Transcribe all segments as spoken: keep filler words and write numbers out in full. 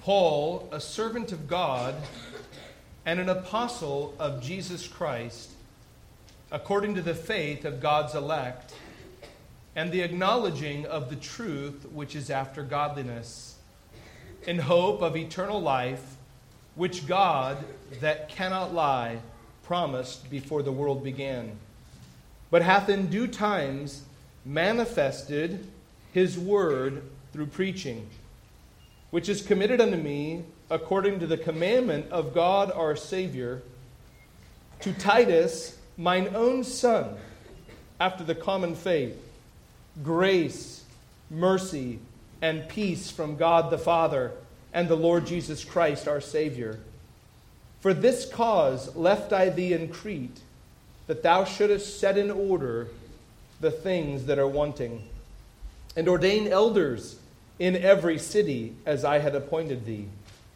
Paul, a servant of God and an apostle of Jesus Christ, according to the faith of God's elect, and the acknowledging of the truth which is after godliness, in hope of eternal life, which God, that cannot lie, promised before the world began, but hath in due times manifested his word through preaching, which is committed unto me according to the commandment of God our Savior, to Titus, mine own son, after the common faith, grace, mercy, and peace from God the Father and the Lord Jesus Christ our Savior. For this cause left I thee in Crete, that thou shouldest set in order the things that are wanting, and ordain elders in every city as I had appointed thee.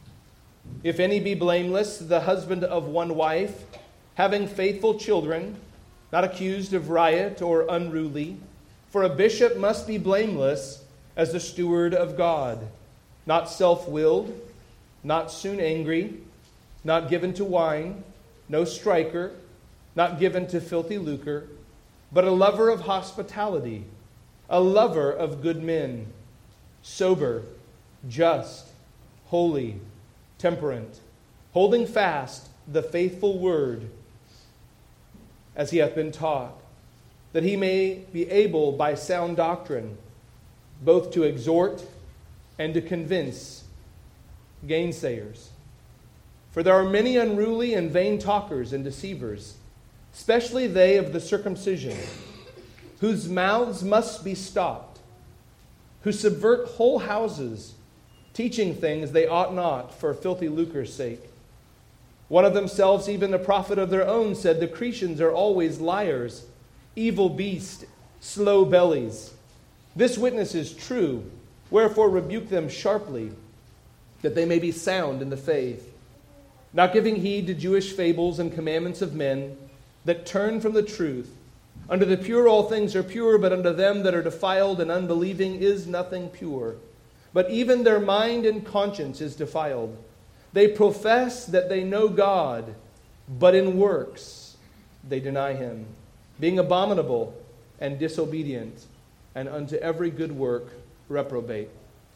If any be blameless, the husband of one wife, having faithful children, not accused of riot or unruly, for a bishop must be blameless as the steward of God, not self-willed, not soon angry, not given to wine, no striker, not given to filthy lucre, but a lover of hospitality, a lover of good men, sober, just, holy, temperate, holding fast the faithful word as he hath been taught, that he may be able by sound doctrine both to exhort and to convince gainsayers. For there are many unruly and vain talkers and deceivers, especially they of the circumcision, whose mouths must be stopped, who subvert whole houses, teaching things they ought not for filthy lucre's sake. One of themselves, even a prophet of their own, said, the Cretians are always liars, evil beasts, slow bellies. This witness is true, wherefore rebuke them sharply, that they may be sound in the faith, not giving heed to Jewish fables and commandments of men that turn from the truth. Unto the pure all things are pure, but unto them that are defiled and unbelieving is nothing pure. But even their mind and conscience is defiled. They profess that they know God, but in works they deny him, being abominable and disobedient, and unto every good work reprobate.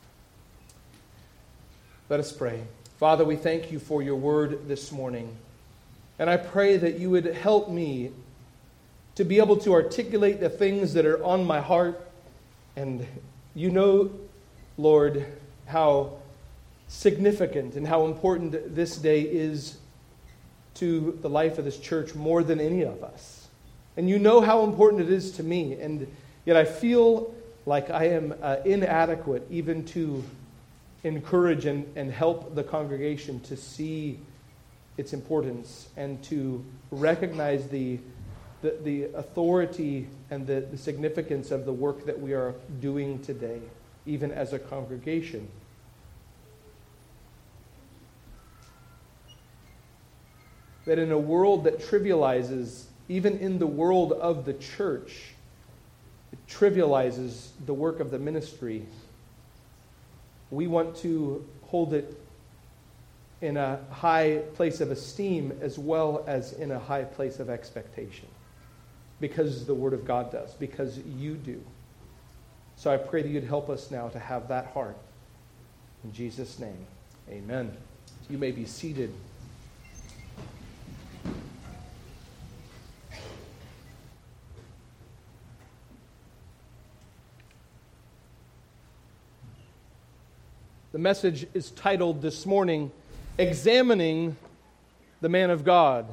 Let us pray. Father, we thank you for your word this morning. And I pray that you would help me to be able to articulate the things that are on my heart. And you know, Lord, how significant and how important this day is to the life of this church more than any of us. And you know how important it is to me. And yet I feel like I am uh, inadequate even to encourage and, and help the congregation to see its importance and to recognize the the, the authority and the, the significance of the work that we are doing today, even as a congregation. That in a world that trivializes, even in the world of the church, it trivializes the work of the ministry, we want to hold it in a high place of esteem as well as in a high place of expectation. Because the Word of God does, because you do. So I pray that you'd help us now to have that heart. In Jesus' name, amen. You may be seated. The message is titled this morning, Examining the Man of God.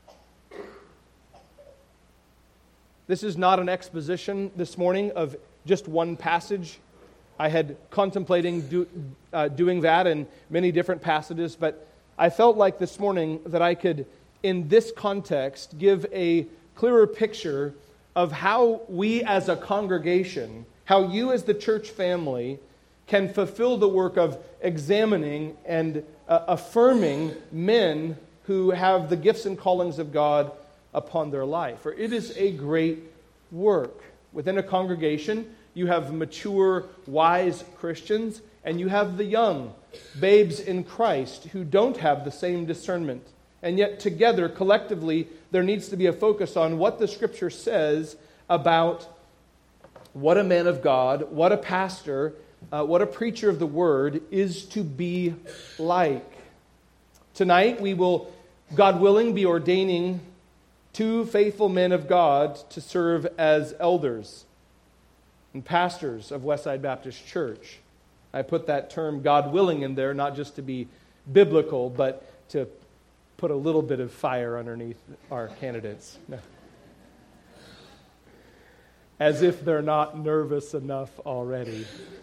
This is not an exposition this morning of just one passage. I had contemplating do, uh, doing that in many different passages, but I felt like this morning that I could, in this context, give a clearer picture of how we as a congregation, how you as the church family can fulfill the work of examining and uh, affirming men who have the gifts and callings of God upon their life. For it is a great work. Within a congregation, you have mature, wise Christians, And you have the young, babes in Christ, who don't have the same discernment. And yet together, collectively, there needs to be a focus on what the Scripture says about what a man of God, what a pastor, uh, what a preacher of the Word is to be like. Tonight we will, God willing, be ordaining two faithful men of God to serve as elders and pastors of Westside Baptist Church. I put that term God willing in there, not just to be biblical, but to put a little bit of fire underneath our candidates. No. As if they're not nervous enough already.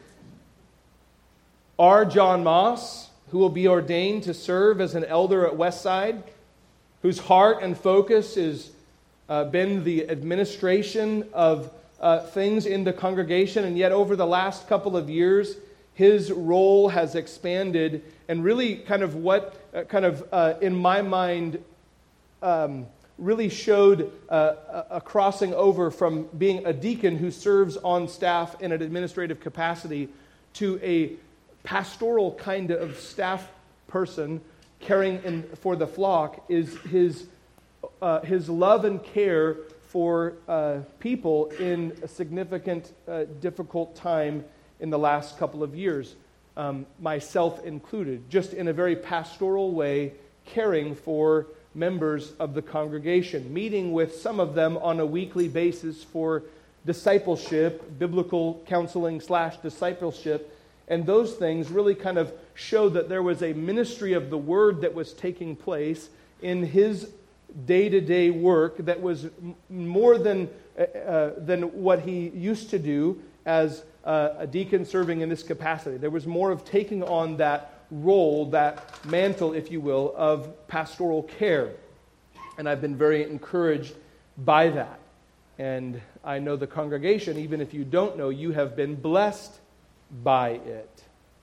R. John Moss, who will be ordained to serve as an elder at Westside, whose heart and focus has uh, been the administration of uh, things in the congregation, and yet over the last couple of years, his role has expanded, and really kind of what, uh, kind of uh, in my mind, um, really showed uh, a crossing over from being a deacon who serves on staff in an administrative capacity to a pastoral kind of staff person caring in, for the flock, is his uh, his love and care for uh, people in a significant, uh, difficult time in the last couple of years, um, myself included, just in a very pastoral way, caring for members of the congregation, meeting with some of them on a weekly basis for discipleship, biblical counseling slash discipleship. And those things really kind of showed that there was a ministry of the Word that was taking place in his day-to-day work that was m- more than, uh, than what he used to do as uh, a deacon serving in this capacity. There was more of taking on that role, that mantle, if you will, of pastoral care. And I've been very encouraged by that. And I know the congregation, even if you don't know, you have been blessed by it.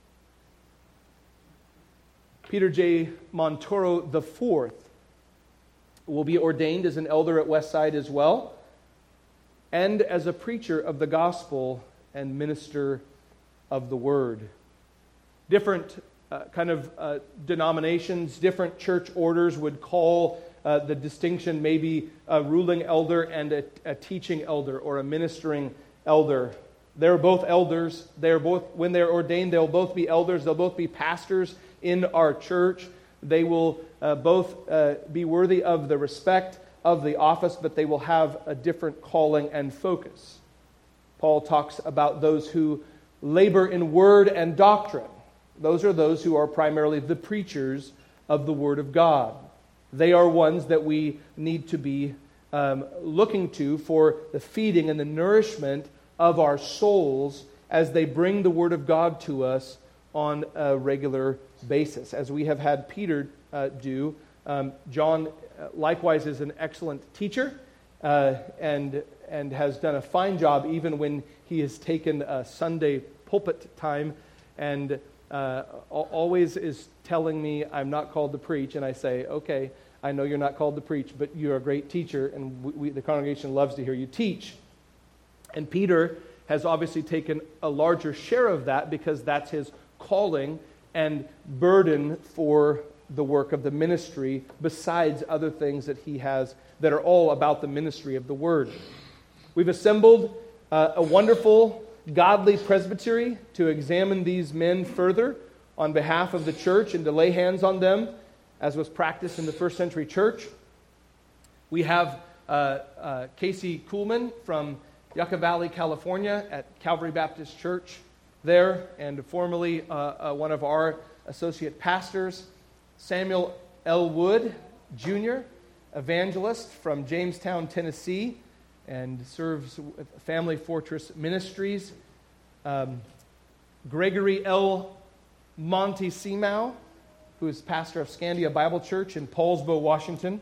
Peter J. Montoro the fourth will be ordained as an elder at Westside as well, and as a preacher of the gospel and minister of the word. Different uh, kind of uh, denominations, different church orders would call uh, the distinction maybe a ruling elder and a, a teaching elder or a ministering elder. They're both elders. They're both, when they're ordained, they'll both be elders. They'll both be pastors in our church. They will uh, both uh, be worthy of the respect of the office, but they will have a different calling and focus. Paul talks about those who labor in word and doctrine. Those are those who are primarily the preachers of the Word of God. They are ones that we need to be um, looking to for the feeding and the nourishment of our souls as they bring the Word of God to us on a regular basis. As we have had Peter uh, do, um, John uh, likewise is an excellent teacher uh, and, and has done a fine job even when he has taken a Sunday pulpit time and uh, always is telling me I'm not called to preach, and I say, okay, I know you're not called to preach, but you're a great teacher, and we, we, the congregation loves to hear you teach. And Peter has obviously taken a larger share of that because that's his calling and burden for the work of the ministry, besides other things that he has that are all about the ministry of the Word. We've assembled uh, a wonderful, godly presbytery to examine these men further on behalf of the church and to lay hands on them, as was practiced in the first century church. We have uh, uh, Casey Kuhlman from Yucca Valley, California at Calvary Baptist Church there, and formerly uh, uh, one of our associate pastors. Samuel L. Wood, Junior, evangelist from Jamestown, Tennessee, and serves with Family Fortress Ministries. Um, Gregory L. Montesimao, who is pastor of Scandia Bible Church in Paulsbo, Washington.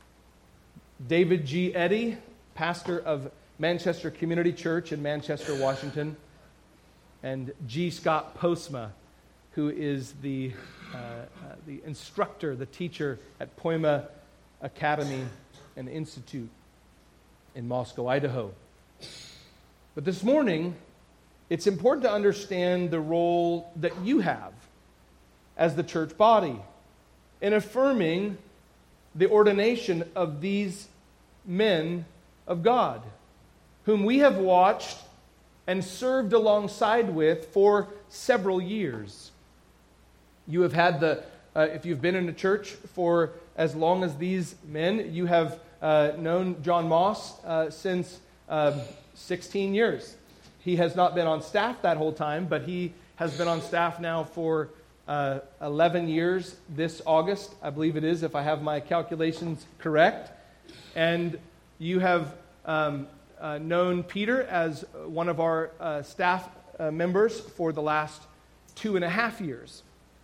David G. Eddy, pastor of Manchester Community Church in Manchester, Washington. And G. Scott Postma, who is the uh, uh, the instructor, the teacher at Poima Academy and Institute in Moscow, Idaho. But this morning, it's important to understand the role that you have as the church body in affirming the ordination of these men of God, whom we have watched and served alongside with for several years. You have had the, uh, if you've been in a church for as long as these men, you have uh, known John Moss uh, since uh, sixteen years. He has not been on staff that whole time, but he has been on staff now for uh, eleven years this August, I believe it is, if I have my calculations correct. And you have um, uh, known Peter as one of our uh, staff uh, members for the last two and a half years.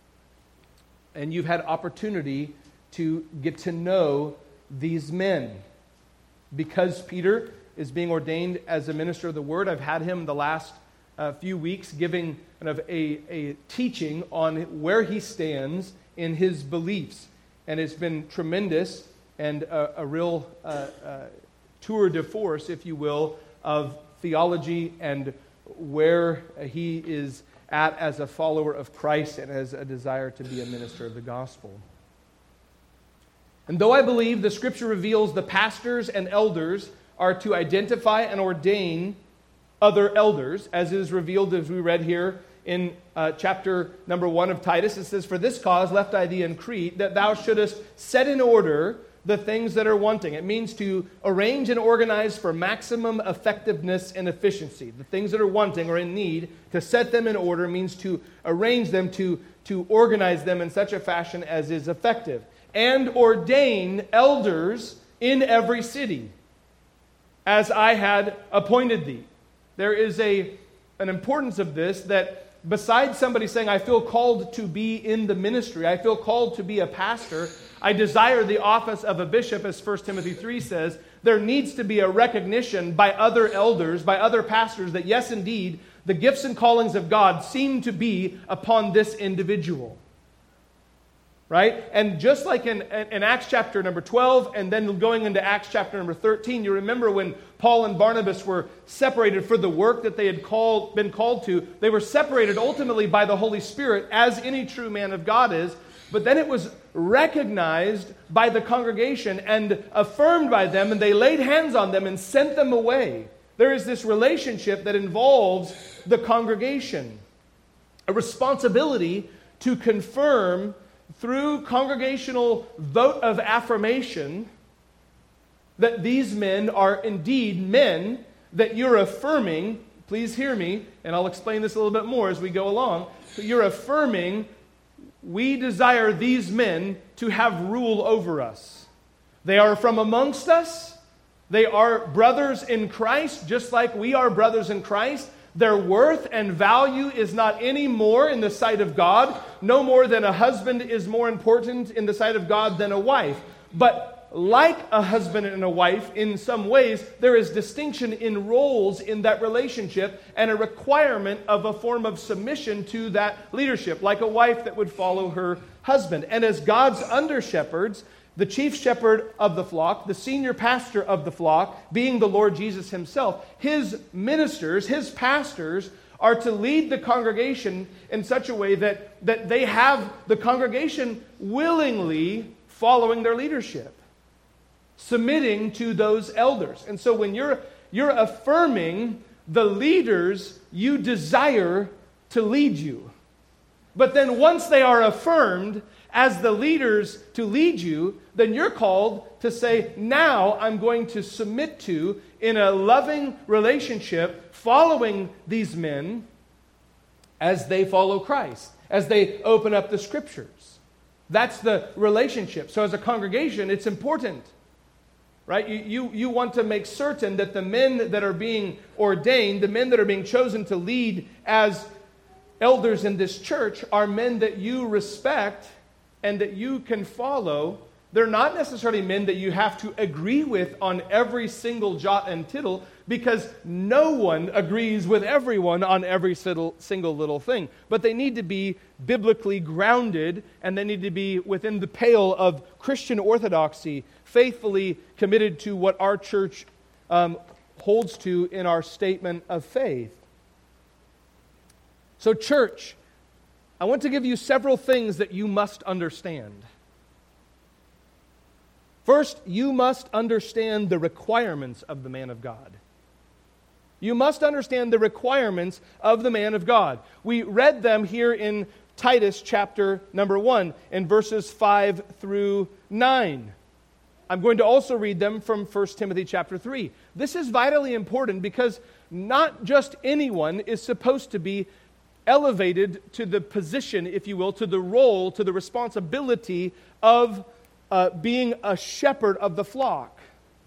And you've had opportunity to get to know these men. Because Peter is being ordained as a minister of the Word, I've had him the last uh, few weeks giving kind of a, a teaching on where he stands in his beliefs. And it's been tremendous and a, a real uh, uh, tour de force, if you will, of theology and where he is at as a follower of Christ and as a desire to be a minister of the gospel. And though I believe the Scripture reveals the pastors and elders are to identify and ordain other elders, as is revealed as we read here in uh, chapter number one of Titus, it says, "For this cause left I thee in Crete, that thou shouldest set in order the things that are wanting." It means to arrange and organize for maximum effectiveness and efficiency. The things that are wanting or in need, to set them in order means to arrange them, to, to organize them in such a fashion as is effective. "And ordain elders in every city, as I had appointed thee." There is a an importance of this, that besides somebody saying, "I feel called to be in the ministry, I feel called to be a pastor, I desire the office of a bishop," as First Timothy three says, there needs to be a recognition by other elders, by other pastors, that yes, indeed, the gifts and callings of God seem to be upon this individual. Right? And just like in, in Acts chapter number twelve, and then going into Acts chapter number thirteen, you remember when Paul and Barnabas were separated for the work that they had called, been called to. They were separated ultimately by the Holy Spirit, as any true man of God is. But then it was recognized by the congregation and affirmed by them, and they laid hands on them and sent them away. There is this relationship that involves the congregation, a responsibility to confirm through congregational vote of affirmation that these men are indeed men that you're affirming. Please hear me, and I'll explain this a little bit more as we go along. But you're affirming, we desire these men to have rule over us. They are from amongst us. They are brothers in Christ, just like we are brothers in Christ. Their worth and value is not any more in the sight of God, no more than a husband is more important in the sight of God than a wife. But like a husband and a wife, in some ways, there is distinction in roles in that relationship and a requirement of a form of submission to that leadership, like a wife that would follow her husband. And as God's under-shepherds, the chief shepherd of the flock, the senior pastor of the flock, being the Lord Jesus himself, his ministers, his pastors, are to lead the congregation in such a way that, that they have the congregation willingly following their leadership, submitting to those elders. And so when you're, you're affirming the leaders you desire to lead you, but then once they are affirmed as the leaders to lead you, then you're called to say, now I'm going to submit to, in a loving relationship, following these men as they follow Christ, as they open up the Scriptures. That's the relationship. So as a congregation, it's important, right? You, you, you want to make certain that the men that are being ordained, the men that are being chosen to lead as elders in this church, are men that you respect and that you can follow. They're not necessarily men that you have to agree with on every single jot and tittle, because no one agrees with everyone on every single little thing. But they need to be biblically grounded, and they need to be within the pale of Christian orthodoxy, faithfully committed to what our church um, holds to in our statement of faith. So, church, I want to give you several things that you must understand. First, you must understand the requirements of the man of God. You must understand the requirements of the man of God. We read them here in Titus chapter number one, in verses five through nine. I'm going to also read them from First Timothy chapter three. This is vitally important because not just anyone is supposed to be elevated to the position, if you will, to the role, to the responsibility of uh, being a shepherd of the flock.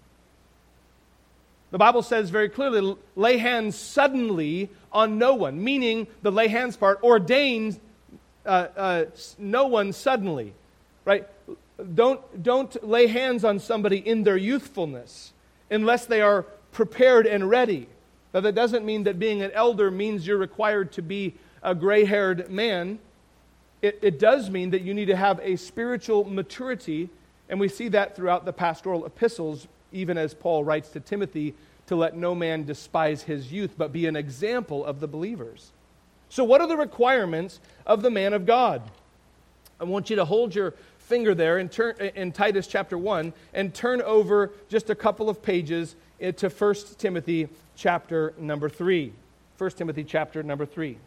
The Bible says very clearly, lay hands suddenly on no one, meaning the lay hands part ordains uh, uh, no one suddenly, right? Don't, don't lay hands on somebody in their youthfulness unless they are prepared and ready. Now, that doesn't mean that being an elder means you're required to be a gray-haired man. It, it does mean that you need to have a spiritual maturity, and we see that throughout the pastoral epistles, even as Paul writes to Timothy, to let no man despise his youth, but be an example of the believers. So what are the requirements of the man of God? I want you to hold your finger there in, turn, in Titus chapter one and turn over just a couple of pages to First Timothy chapter number three. First Timothy chapter number three.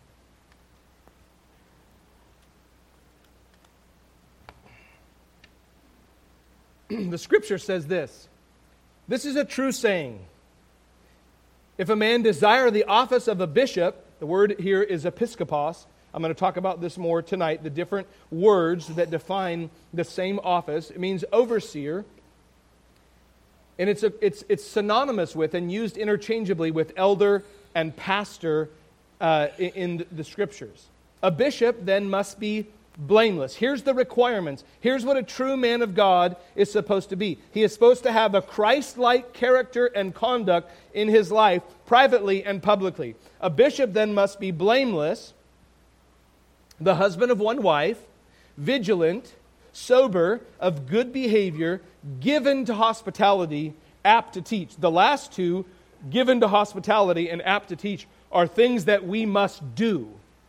The scripture says this. This is a true saying. If a man desire the office of a bishop, the word here is episkopos. I'm going to talk about this more tonight, the different words that define the same office. It means overseer. And it's, a, it's, it's synonymous with and used interchangeably with elder and pastor uh, in, in the scriptures. A bishop then must be blameless. Here's the requirements. Here's what a true man of God is supposed to be. He is supposed to have a Christ-like character and conduct in his life, privately and publicly. A bishop then must be blameless, the husband of one wife, vigilant, sober, of good behavior, given to hospitality, apt to teach. The last two, given to hospitality and apt to teach, are things that we must do.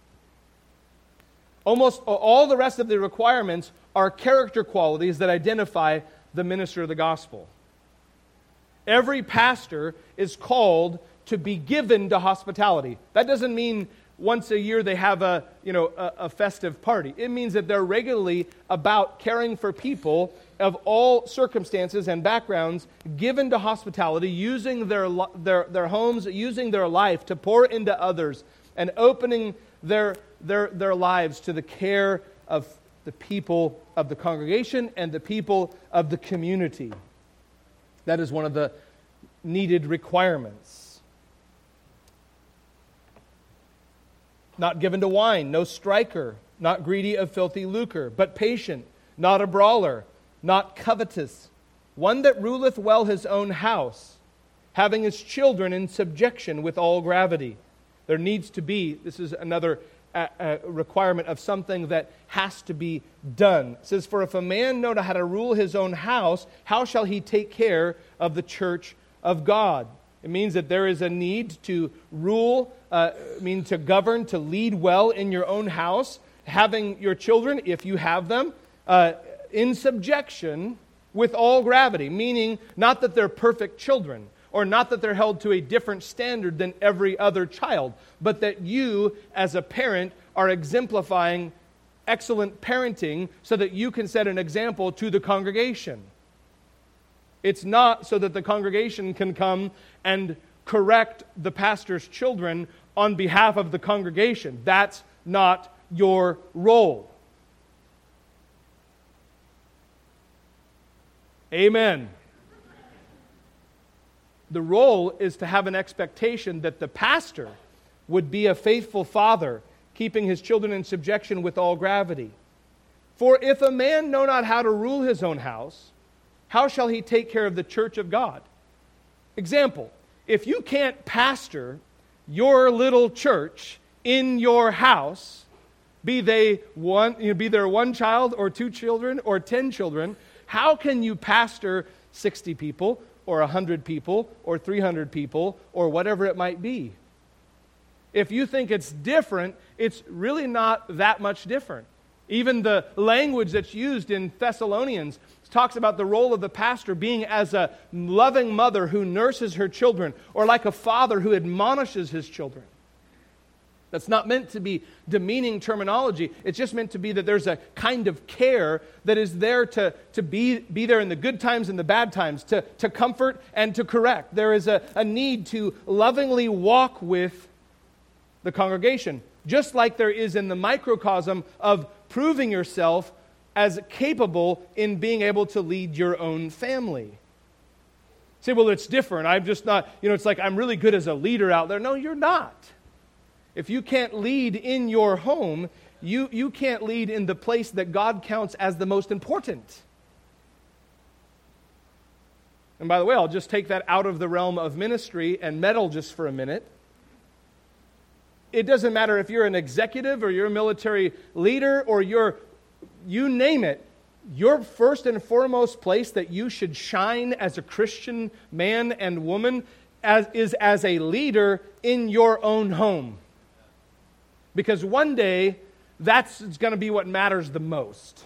Almost all the rest of the requirements are character qualities that identify the minister of the gospel. Every pastor is called to be given to hospitality. That doesn't mean once a year they have a, you know, a, a festive party. It means that they're regularly about caring for people of all circumstances and backgrounds, given to hospitality, using their their their homes, using their life to pour into others, and opening their their their lives to the care of the people of the congregation and the people of the community. That is one of the needed requirements. Not given to wine, no striker, not greedy of filthy lucre, but patient, not a brawler, not covetous, one that ruleth well his own house, having his children in subjection with all gravity. There needs to be, this is another uh, uh, requirement of something that has to be done. It says, for if a man know how to rule his own house, how shall he take care of the church of God? It means that there is a need to rule, uh, I mean to govern, to lead well in your own house, having your children, if you have them, uh, in subjection with all gravity, meaning not that they're perfect children, or not that they're held to a different standard than every other child, but that you, as a parent, are exemplifying excellent parenting so that you can set an example to the congregation. It's not so that the congregation can come and correct the pastor's children on behalf of the congregation. That's not your role. Amen. The role is to have an expectation that the pastor would be a faithful father, keeping his children in subjection with all gravity. For if a man know not how to rule his own house, how shall he take care of the church of God? Example, if you can't pastor your little church in your house, be they one, you know, be there one child or two children or ten children, how can you pastor sixty people or one hundred people or three hundred people or whatever it might be? If you think it's different, it's really not that much different. Even the language that's used in Thessalonians talks about the role of the pastor being as a loving mother who nurses her children, or like a father who admonishes his children. That's not meant to be demeaning terminology. It's just meant to be that there's a kind of care that is there to, to be, be there in the good times and the bad times, to, to comfort and to correct. There is a, a need to lovingly walk with the congregation, just like there is in the microcosm of proving yourself as capable in being able to lead your own family. Say, well, it's different. I'm just not, you know, it's like I'm really good as a leader out there. No, you're not. If you can't lead in your home, you, you can't lead in the place that God counts as the most important. And by the way, I'll just take that out of the realm of ministry and meddle just for a minute. It doesn't matter if you're an executive or you're a military leader or you're, you name it, your first and foremost place that you should shine as a Christian man and woman as, is as a leader in your own home. Because one day, that's going to be what matters the most.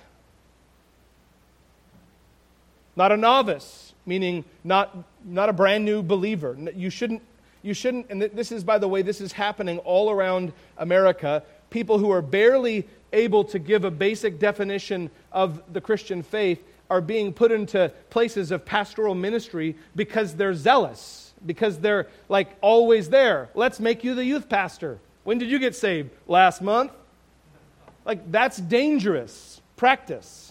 Not a novice, meaning not, not a brand new believer. You shouldn't, you shouldn't, and this is, by the way, this is happening all around America. People who are barely able to give a basic definition of the Christian faith are being put into places of pastoral ministry because they're zealous, because they're like always there. Let's make you the youth pastor. When did you get saved? Last month? Like, that's dangerous practice.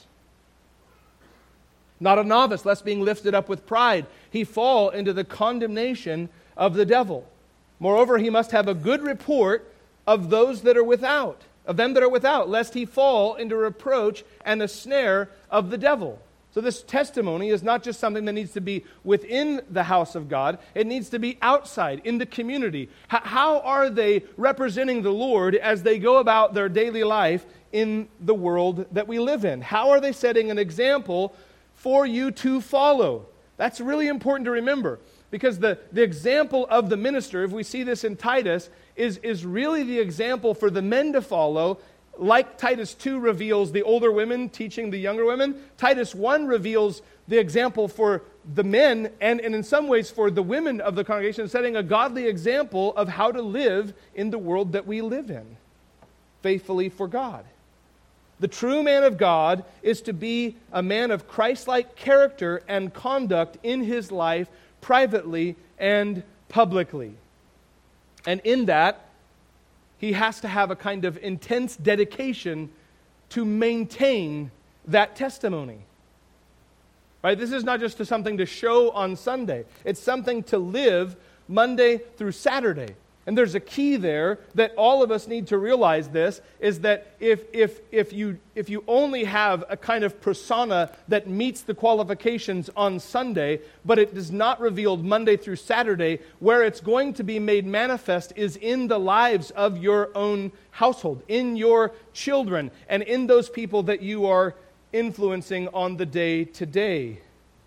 Not a novice, lest being lifted up with pride, he fall into the condemnation of the devil. Moreover, he must have a good report of those that are without, of them that are without, lest he fall into reproach and the snare of the devil. So this testimony is not just something that needs to be within the house of God. It needs to be outside, in the community. H- how are they representing the Lord as they go about their daily life in the world that we live in? How are they setting an example for you to follow? That's really important to remember, because the, the example of the minister, if we see this in Titus, is, is really the example for the men to follow. Like Titus two reveals the older women teaching the younger women, Titus one reveals the example for the men and, and in some ways for the women of the congregation, setting a godly example of how to live in the world that we live in, faithfully for God. The true man of God is to be a man of Christ-like character and conduct in his life, privately and publicly. And in that, he has to have a kind of intense dedication to maintain that testimony. Right? This is not just something to show on Sunday. It's something to live Monday through Saturday. And there's a key there that all of us need to realize this, is that if if if you if you only have a kind of persona that meets the qualifications on Sunday, but it is not revealed Monday through Saturday, where it's going to be made manifest is in the lives of your own household, in your children, and in those people that you are influencing on the day to day.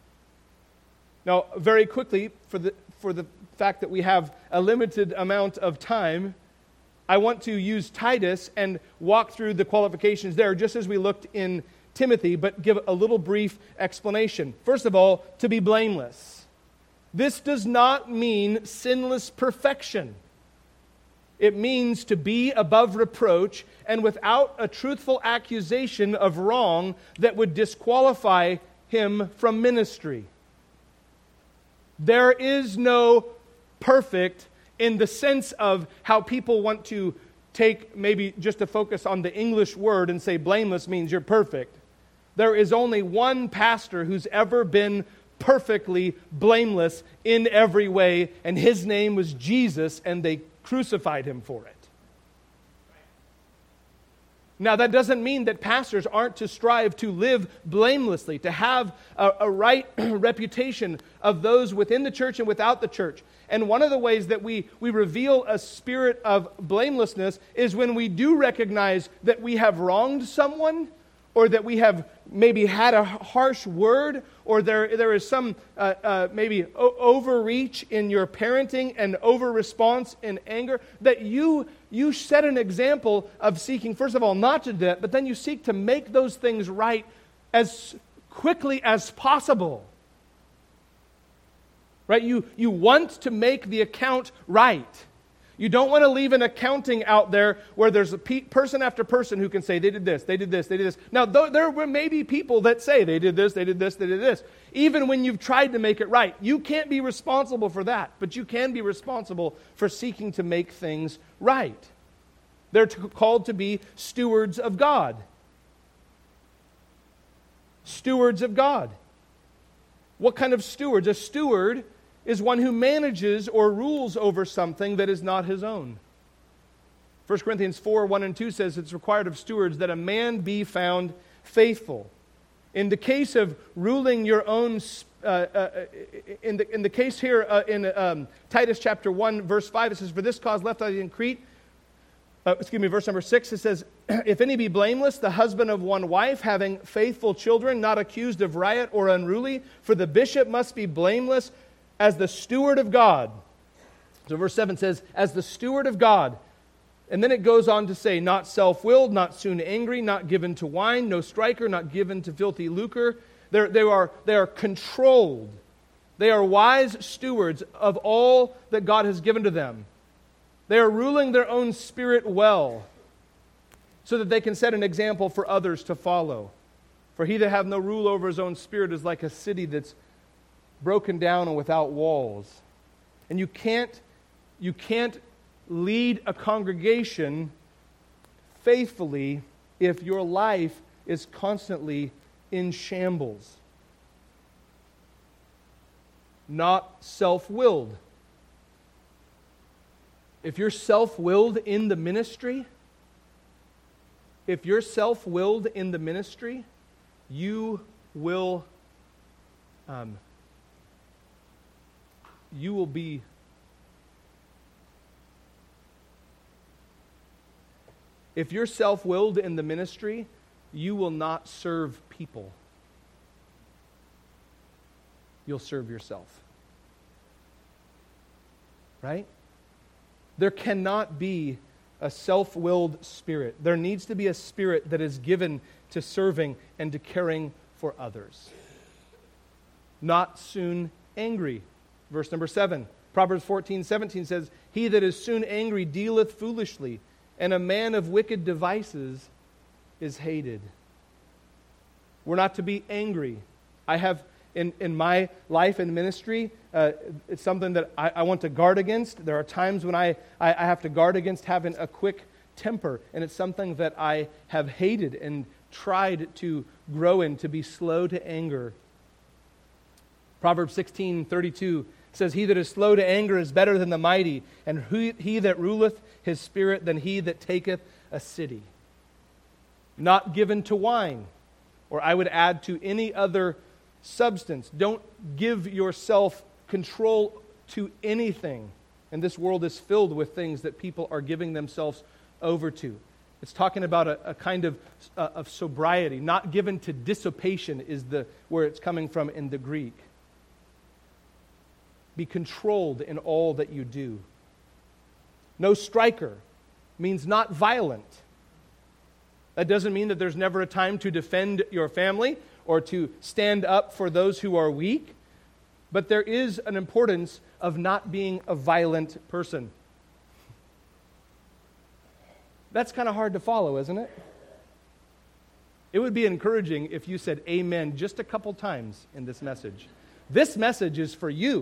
Now, very quickly, for the for the fact that we have a limited amount of time, I want to use Titus and walk through the qualifications there, just as we looked in Timothy, but give a little brief explanation. First of all, to be blameless. This does not mean sinless perfection. It means to be above reproach and without a truthful accusation of wrong that would disqualify him from ministry. There is no perfect in the sense of how people want to take maybe just to focus on the English word and say blameless means you're perfect. There is only one pastor who's ever been perfectly blameless in every way, and his name was Jesus, and they crucified him for it. Now, that doesn't mean that pastors aren't to strive to live blamelessly, to have a, a right reputation of those within the church and without the church. And one of the ways that we, we reveal a spirit of blamelessness is when we do recognize that we have wronged someone, or that we have maybe had a harsh word, or there, there is some uh, uh, maybe o- overreach in your parenting and over-response in anger, that you, you set an example of seeking, first of all, not to do that, but then you seek to make those things right as quickly as possible. Right? You, you want to make the account right. You don't want to leave an accounting out there where there's a pe- person after person who can say, they did this, they did this, they did this. Now, th- there may be people that say, they did this, they did this, they did this. Even when you've tried to make it right. You can't be responsible for that, but you can be responsible for seeking to make things right. They're t- called to be stewards of God. Stewards of God. What kind of stewards? A steward is one who manages or rules over something that is not his own. First Corinthians four, one and two says it's required of stewards that a man be found faithful. In the case of ruling your own, uh, uh, in, the, in the case here uh, in um, Titus chapter one, verse five, it says, for this cause left I in Crete, uh, excuse me, verse number six, it says, if any be blameless, the husband of one wife, having faithful children, not accused of riot or unruly, for the bishop must be blameless, as the steward of God. So verse seven says, as the steward of God. And then it goes on to say, not self-willed, not soon angry, not given to wine, no striker, not given to filthy lucre. They're, they are, they are controlled. They are wise stewards of all that God has given to them. They are ruling their own spirit well, so that they can set an example for others to follow. For he that hath no rule over his own spirit is like a city that's broken down and without walls. And you can't, you can't lead a congregation faithfully if your life is constantly in shambles. Not self-willed. If you're self-willed in the ministry, if you're self-willed in the ministry, you will um, you will be if you're self-willed in the ministry, you will not serve people. You'll serve yourself. Right? There cannot be a self-willed spirit. There needs to be a spirit that is given to serving and to caring for others. Not soon angry. Verse number seven. Proverbs fourteen, seventeen says, he that is soon angry dealeth foolishly, and a man of wicked devices is hated. We're not to be angry. I have, in, in my life and ministry, uh, it's something that I, I want to guard against. There are times when I, I, I have to guard against having a quick temper, and it's something that I have hated and tried to grow in, to be slow to anger. Proverbs sixteen, thirty-two says, he that is slow to anger is better than the mighty, and he, he that ruleth his spirit than he that taketh a city. Not given to wine, or I would add to any other substance. Don't give yourself control to anything. And this world is filled with things that people are giving themselves over to. It's talking about a, a kind of, uh, of sobriety. Not given to dissipation is the where it's coming from in the Greek. Be controlled in all that you do. No striker means not violent. That doesn't mean that there's never a time to defend your family or to stand up for those who are weak. But there is an importance of not being a violent person. That's kind of hard to follow, isn't it? It would be encouraging if you said amen just a couple times in this message. This message is for you.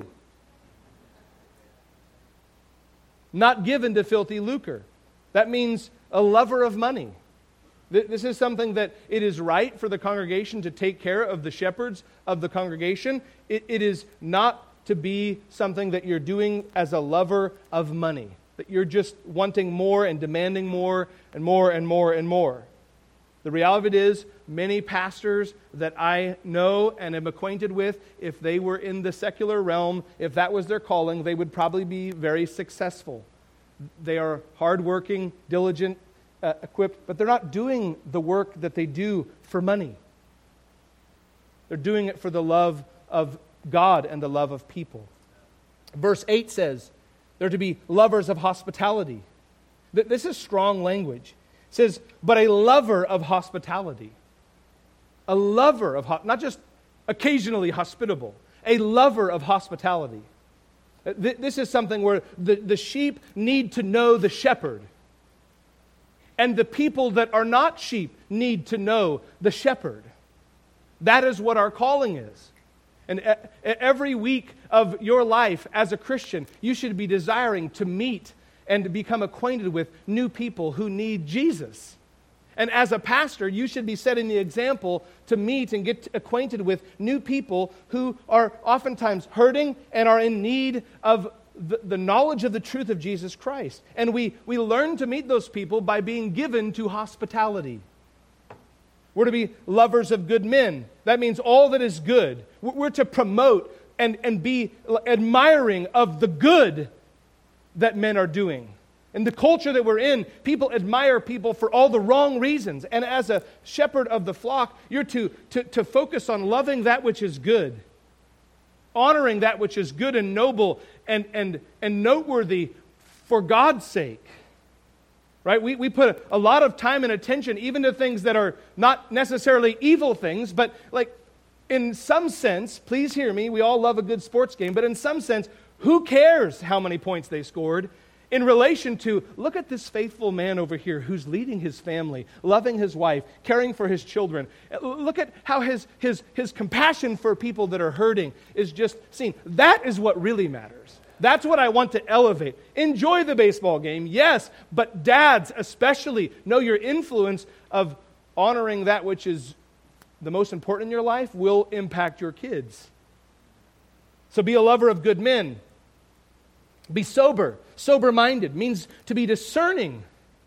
Not given to filthy lucre. That means a lover of money. This is something that it is right for the congregation to take care of the shepherds of the congregation. It, it is not to be something that you're doing as a lover of money. That you're just wanting more and demanding more and more and more and more. The reality of it is, many pastors that I know and am acquainted with, if they were in the secular realm, if that was their calling, they would probably be very successful. They are hardworking, diligent uh, equipped, but they're not doing the work that they do for money. They're doing it for the love of God and the love of people. Verse eight says, they're to be lovers of hospitality. This is strong language. It says, but a lover of hospitality. A lover of, ho- not just occasionally hospitable, a lover of hospitality. This is something where the, the sheep need to know the shepherd. And the people that are not sheep need to know the shepherd. That is what our calling is. And every week of your life as a Christian, you should be desiring to meet and to become acquainted with new people who need Jesus. And as a pastor, you should be setting the example to meet and get acquainted with new people who are oftentimes hurting and are in need of the, the knowledge of the truth of Jesus Christ. And we, we learn to meet those people by being given to hospitality. We're to be lovers of good men. That means all that is good. We're to promote and, and be admiring of the good that men are doing. In the culture that we're in, people admire people for all the wrong reasons. And as a shepherd of the flock, you're to, to, to focus on loving that which is good, honoring that which is good and noble and, and, and noteworthy for God's sake. Right? We, we put a, a lot of time and attention even to things that are not necessarily evil things, but like in some sense, please hear me, we all love a good sports game, but in some sense, who cares how many points they scored in relation to, look at this faithful man over here who's leading his family, loving his wife, caring for his children. Look at how his, his, his compassion for people that are hurting is just seen. That is what really matters. That's what I want to elevate. Enjoy the baseball game, yes, but dads especially know your influence of honoring that which is the most important in your life will impact your kids. So be a lover of good men. Be sober. Sober-minded means to be discerning.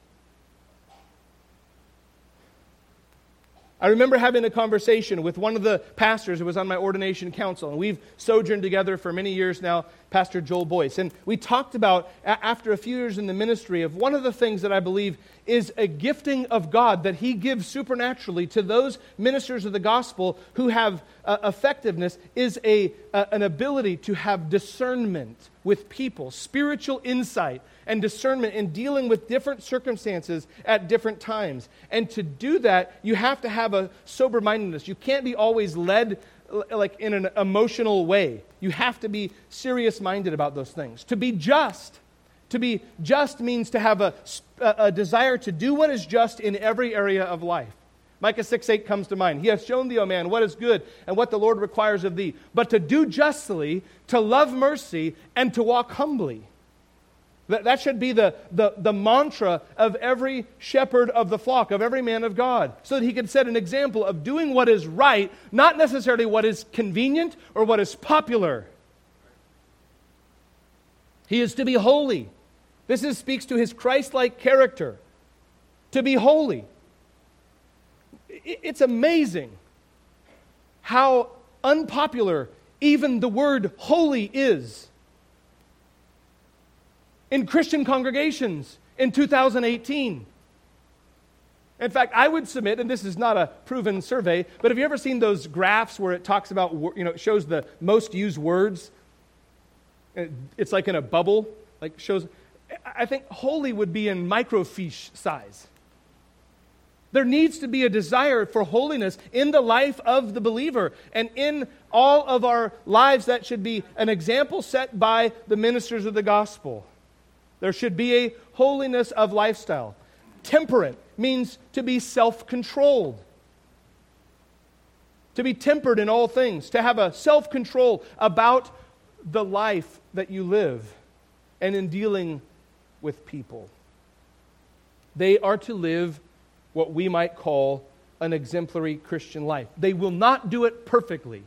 I remember having a conversation with one of the pastors who was on my ordination council, and we've sojourned together for many years now, Pastor Joel Boyce. And we talked about, a- after a few years in the ministry, of one of the things that I believe is a gifting of God that He gives supernaturally to those ministers of the gospel who have uh, effectiveness is a uh, an ability to have discernment with people, spiritual insight and discernment in dealing with different circumstances at different times. And to do that, you have to have a sober-mindedness. You can't be always led like in an emotional way. You have to be serious-minded about those things. To be just. To be just means to have a, a desire to do what is just in every area of life. Micah six eight comes to mind. He hath shown thee, O man, what is good and what the Lord requires of thee, but to do justly, to love mercy, and to walk humbly. That, that should be the, the, the mantra of every shepherd of the flock, of every man of God, so that he can set an example of doing what is right, not necessarily what is convenient or what is popular. He is to be holy. This is, speaks to his Christ-like character. To be holy. It's amazing how unpopular even the word holy is in Christian congregations in two thousand eighteen. In fact, I would submit, and this is not a proven survey, but have you ever seen those graphs where it talks about, you know, it shows the most used words? It's like in a bubble, like shows. I think holy would be in microfiche size. There needs to be a desire for holiness in the life of the believer, and in all of our lives that should be an example set by the ministers of the gospel. There should be a holiness of lifestyle. Temperate means to be self-controlled. To be tempered in all things. To have a self-control about the life that you live and in dealing with people. They are to live what we might call an exemplary Christian life. They will not do it perfectly,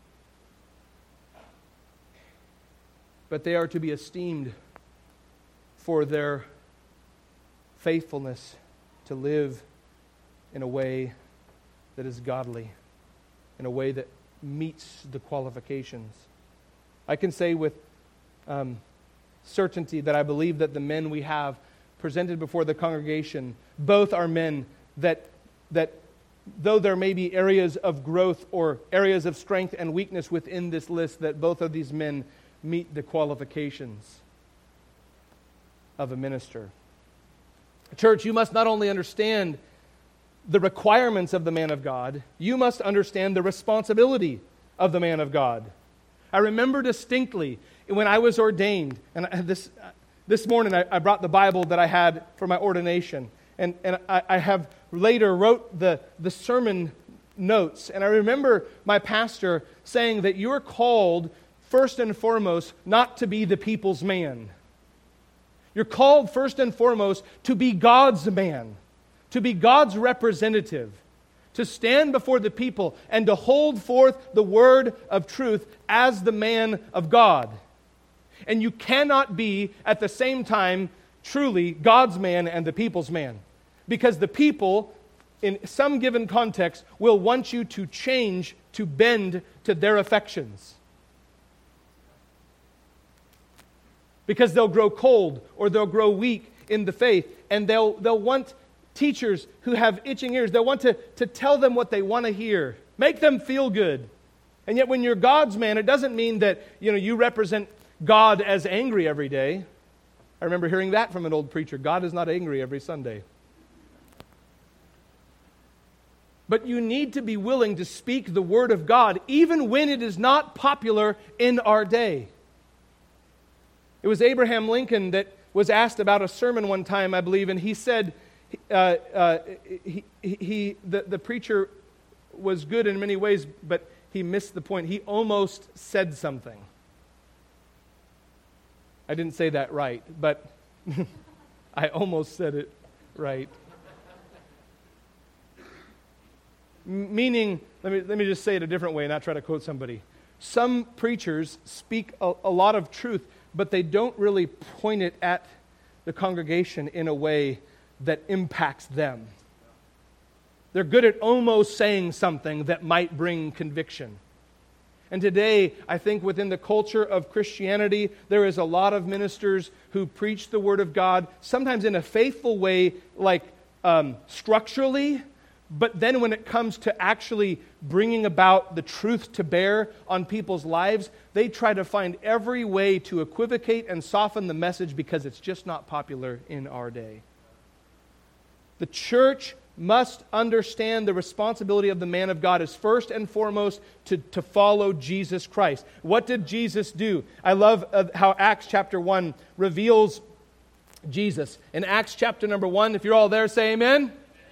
but they are to be esteemed for their faithfulness to live in a way that is godly, in a way that meets the qualifications. I can say with um, certainty that I believe that the men we have presented before the congregation, both are men that, that though there may be areas of growth or areas of strength and weakness within this list, that both of these men meet the qualifications of a minister. Church, you must not only understand the requirements of the man of God, you must understand the responsibility of the man of God. I remember distinctly when I was ordained, and I, this this morning I, I brought the Bible that I had for my ordination, and, and I, I have later wrote the, the sermon notes, and I remember my pastor saying that you're called first and foremost not to be the people's man. You're called first and foremost to be God's man, to be God's representative, to stand before the people and to hold forth the word of truth as the man of God. And you cannot be at the same time truly God's man and the people's man, because the people, in some given context, will want you to change, to bend to their affections. Because they'll grow cold or they'll grow weak in the faith, and they'll they'll want teachers who have itching ears. They'll want to, to tell them what they want to hear, make them feel good. And yet when you're God's man, it doesn't mean that, you know, you represent God as angry every day. I remember hearing that from an old preacher. God is not angry every Sunday. But you need to be willing to speak the word of God even when it is not popular in our day. It was Abraham Lincoln that was asked about a sermon one time, I believe, and he said, uh, uh, he, he, the, the preacher was good in many ways, but he missed the point. He almost said something. I didn't say that right, but I almost said it right. M- meaning, let me, let me just say it a different way and not try to quote somebody. Some preachers speak a, a lot of truth, but they don't really point it at the congregation in a way that impacts them. They're good at almost saying something that might bring conviction. And today, I think within the culture of Christianity, there is a lot of ministers who preach the Word of God, sometimes in a faithful way, like um, structurally, but then when it comes to actually bringing about the truth to bear on people's lives, they try to find every way to equivocate and soften the message because it's just not popular in our day. The church must understand the responsibility of the man of God is first and foremost to, to follow Jesus Christ. What did Jesus do? I love uh, how Acts chapter one reveals Jesus. In Acts chapter number one, if you're all there, say amen.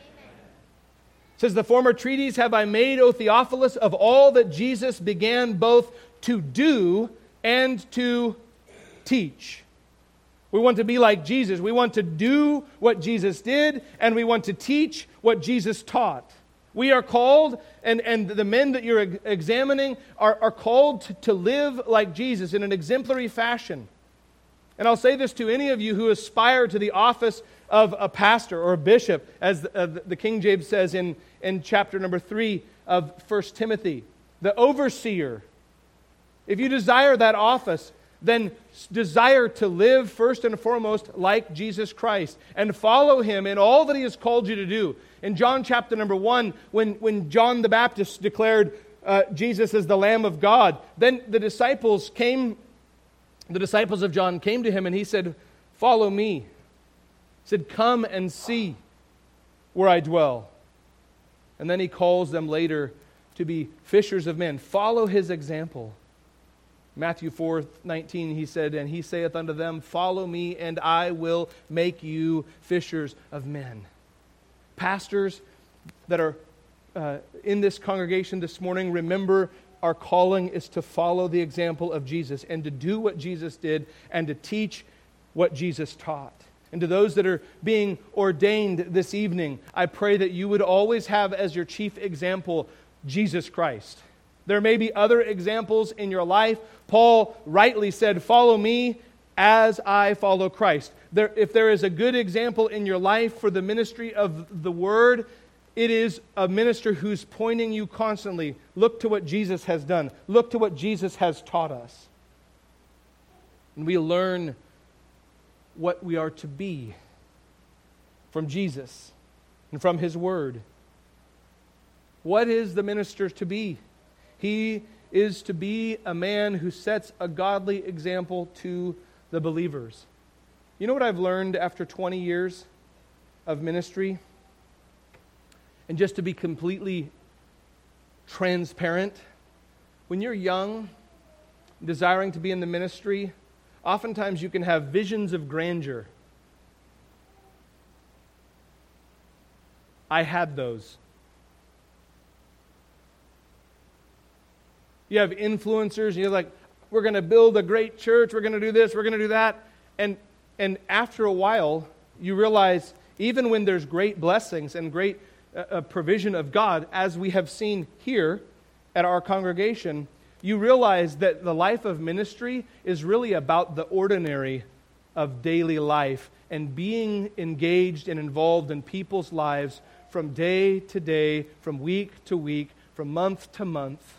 It says, the former treatise have I made, O Theophilus, of all that Jesus began both to do and to teach. We want to be like Jesus. We want to do what Jesus did, and we want to teach what Jesus taught. We are called, and, and the men that you're examining are, are called to, to live like Jesus in an exemplary fashion. And I'll say this to any of you who aspire to the office of a pastor or a bishop, as the, uh, the King James says in, in chapter number three of First Timothy, the overseer. If you desire that office, then desire to live first and foremost like Jesus Christ and follow Him in all that He has called you to do. In John chapter number one, when, when John the Baptist declared uh, Jesus as the Lamb of God, then the disciples came, the disciples of John came to Him and He said, follow me. He said, come and see where I dwell. And then He calls them later to be fishers of men. Follow His example. Matthew four nineteen, He said, and He saith unto them, follow me, and I will make you fishers of men. Pastors that are uh, in this congregation this morning, remember our calling is to follow the example of Jesus and to do what Jesus did and to teach what Jesus taught. And to those that are being ordained this evening, I pray that you would always have as your chief example Jesus Christ. There may be other examples in your life. Paul rightly said, follow me as I follow Christ. There, if there is a good example in your life for the ministry of the Word, it is a minister who's pointing you constantly. Look to what Jesus has done. Look to what Jesus has taught us. And we learn what we are to be from Jesus and from His Word. What is the minister to be? He is to be a man who sets a godly example to the believers. You know what I've learned after twenty years of ministry? And just to be completely transparent, when you're young, desiring to be in the ministry, oftentimes you can have visions of grandeur. I had those. You have influencers, and you're like, we're going to build a great church, we're going to do this, we're going to do that. And, and after a while, you realize, even when there's great blessings and great uh, provision of God, as we have seen here at our congregation, you realize that the life of ministry is really about the ordinary of daily life and being engaged and involved in people's lives from day to day, from week to week, from month to month,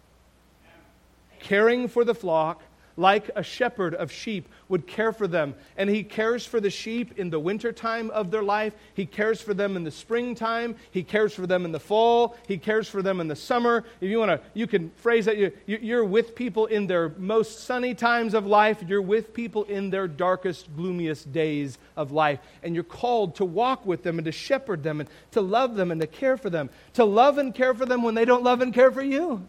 caring for the flock like a shepherd of sheep would care for them. And He cares for the sheep in the wintertime of their life. He cares for them in the springtime. He cares for them in the fall. He cares for them in the summer. If you want to, you can phrase that. You're with people in their most sunny times of life. You're with people in their darkest, gloomiest days of life. And you're called to walk with them and to shepherd them and to love them and to care for them. To love and care for them when they don't love and care for you.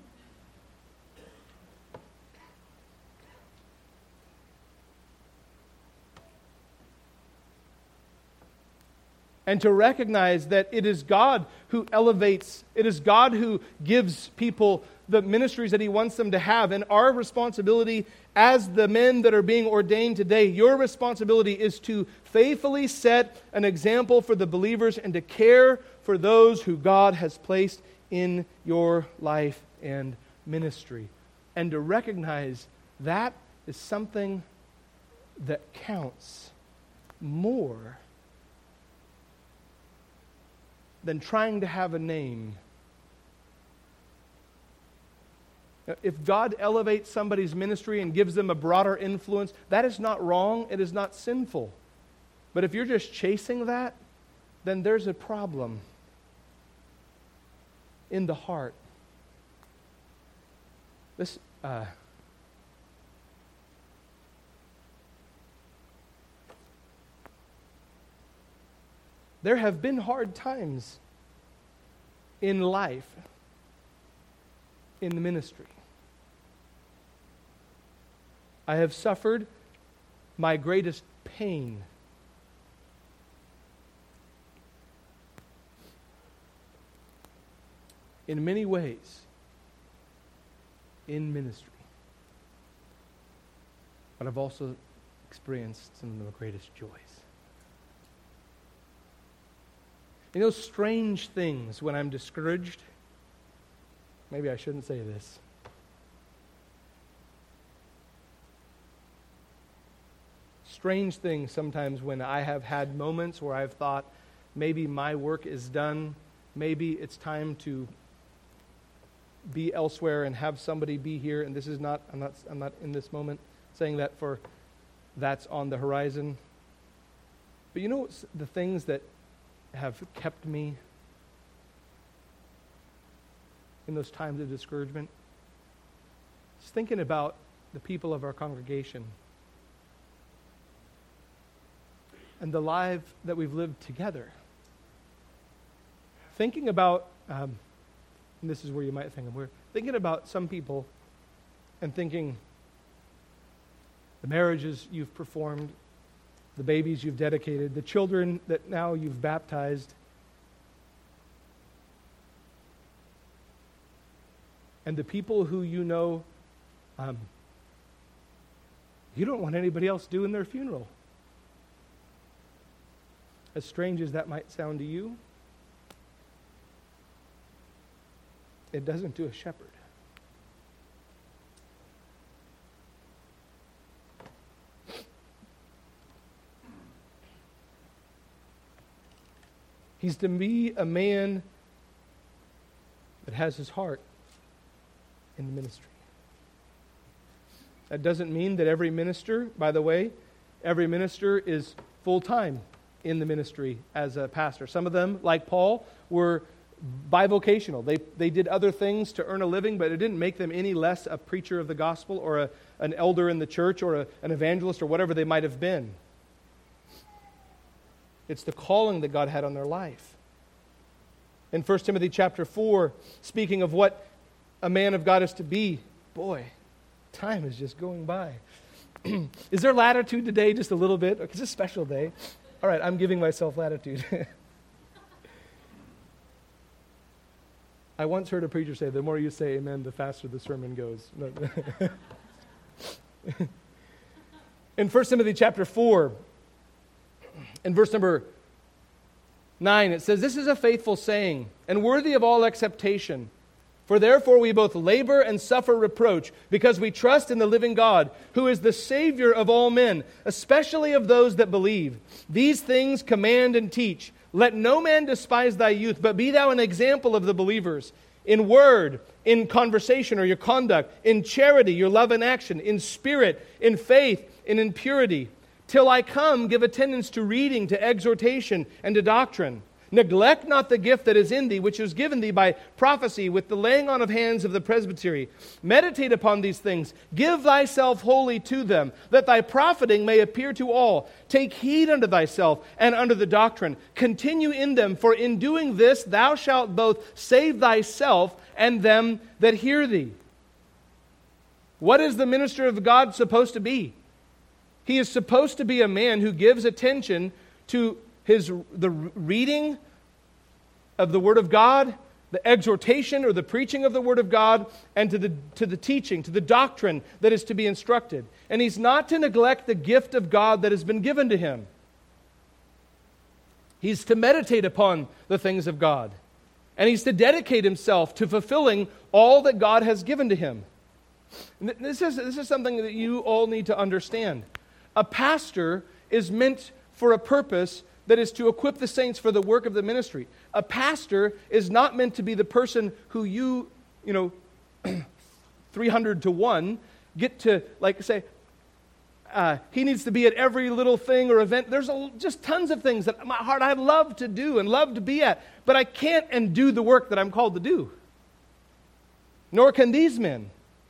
And to recognize that it is God who elevates, it is God who gives people the ministries that He wants them to have. And our responsibility as the men that are being ordained today, your responsibility is to faithfully set an example for the believers and to care for those who God has placed in your life and ministry. And to recognize that is something that counts more than trying to have a name. If God elevates somebody's ministry and gives them a broader influence, that is not wrong, it is not sinful. But if you're just chasing that, then there's a problem in the heart. This, uh, There have been hard times in life, in the ministry. I have suffered my greatest pain in many ways in ministry. But I've also experienced some of the greatest joys. You know, strange things when I'm discouraged. Maybe I shouldn't say this. Strange things sometimes when I have had moments where I've thought, maybe my work is done. Maybe it's time to be elsewhere and have somebody be here. And this is not, I'm not, I'm not in this moment saying that for that's on the horizon. But you know the things that have kept me in those times of discouragement? Just thinking about the people of our congregation and the life that we've lived together. Thinking about, um, and this is where you might think, we're thinking about some people and thinking the marriages you've performed, the babies you've dedicated, the children that now you've baptized. And the people who you know, um, you don't want anybody else doing their funeral. As strange as that might sound to you, it doesn't to a shepherd. He's to be a man that has his heart in the ministry. That doesn't mean that every minister, by the way, every minister is full-time. in the ministry as a pastor. Some of them, like Paul, were bivocational. They they did other things to earn a living, but it didn't make them any less a preacher of the gospel or a, an elder in the church or a, an evangelist or whatever they might have been. It's the calling that God had on their life. In First Timothy chapter four, speaking of what a man of God is to be, boy, time is just going by. Is there latitude today just a little bit? It's a special day. All right, I'm giving myself latitude. I once heard a preacher say, the more you say amen, the faster the sermon goes. In First Timothy chapter four, in verse number nine, it says, "This is a faithful saying, and worthy of all acceptation. For therefore we both labor and suffer reproach, because we trust in the living God, who is the Savior of all men, especially of those that believe. These things command and teach. Let no man despise thy youth, but be thou an example of the believers, in word, in conversation or your conduct, in charity, your love and action, in spirit, in faith, and in purity. Till I come, give attendance to reading, to exhortation, and to doctrine. Neglect not the gift that is in thee, which was given thee by prophecy with the laying on of hands of the presbytery. Meditate upon these things. Give thyself wholly to them, that thy profiting may appear to all. Take heed unto thyself and unto the doctrine. Continue in them, for in doing this thou shalt both save thyself and them that hear thee." What is the minister of God supposed to be? He is supposed to be a man who gives attention to his the reading of the Word of God, the exhortation or the preaching of the Word of God, and to the to the teaching, to the doctrine that is to be instructed. And he's not to neglect the gift of God that has been given to him. He's to meditate upon the things of God. And he's to dedicate himself to fulfilling all that God has given to him. And this is, this is something that you all need to understand. A pastor is meant for a purpose that is to equip the saints for the work of the ministry. A pastor is not meant to be the person who you, you know, three hundred to one, get to, like, say, uh, he needs to be at every little thing or event. There's a, just tons of things that my heart I'd love to do and love to be at, but I can't and do the work that I'm called to do. Nor can these men.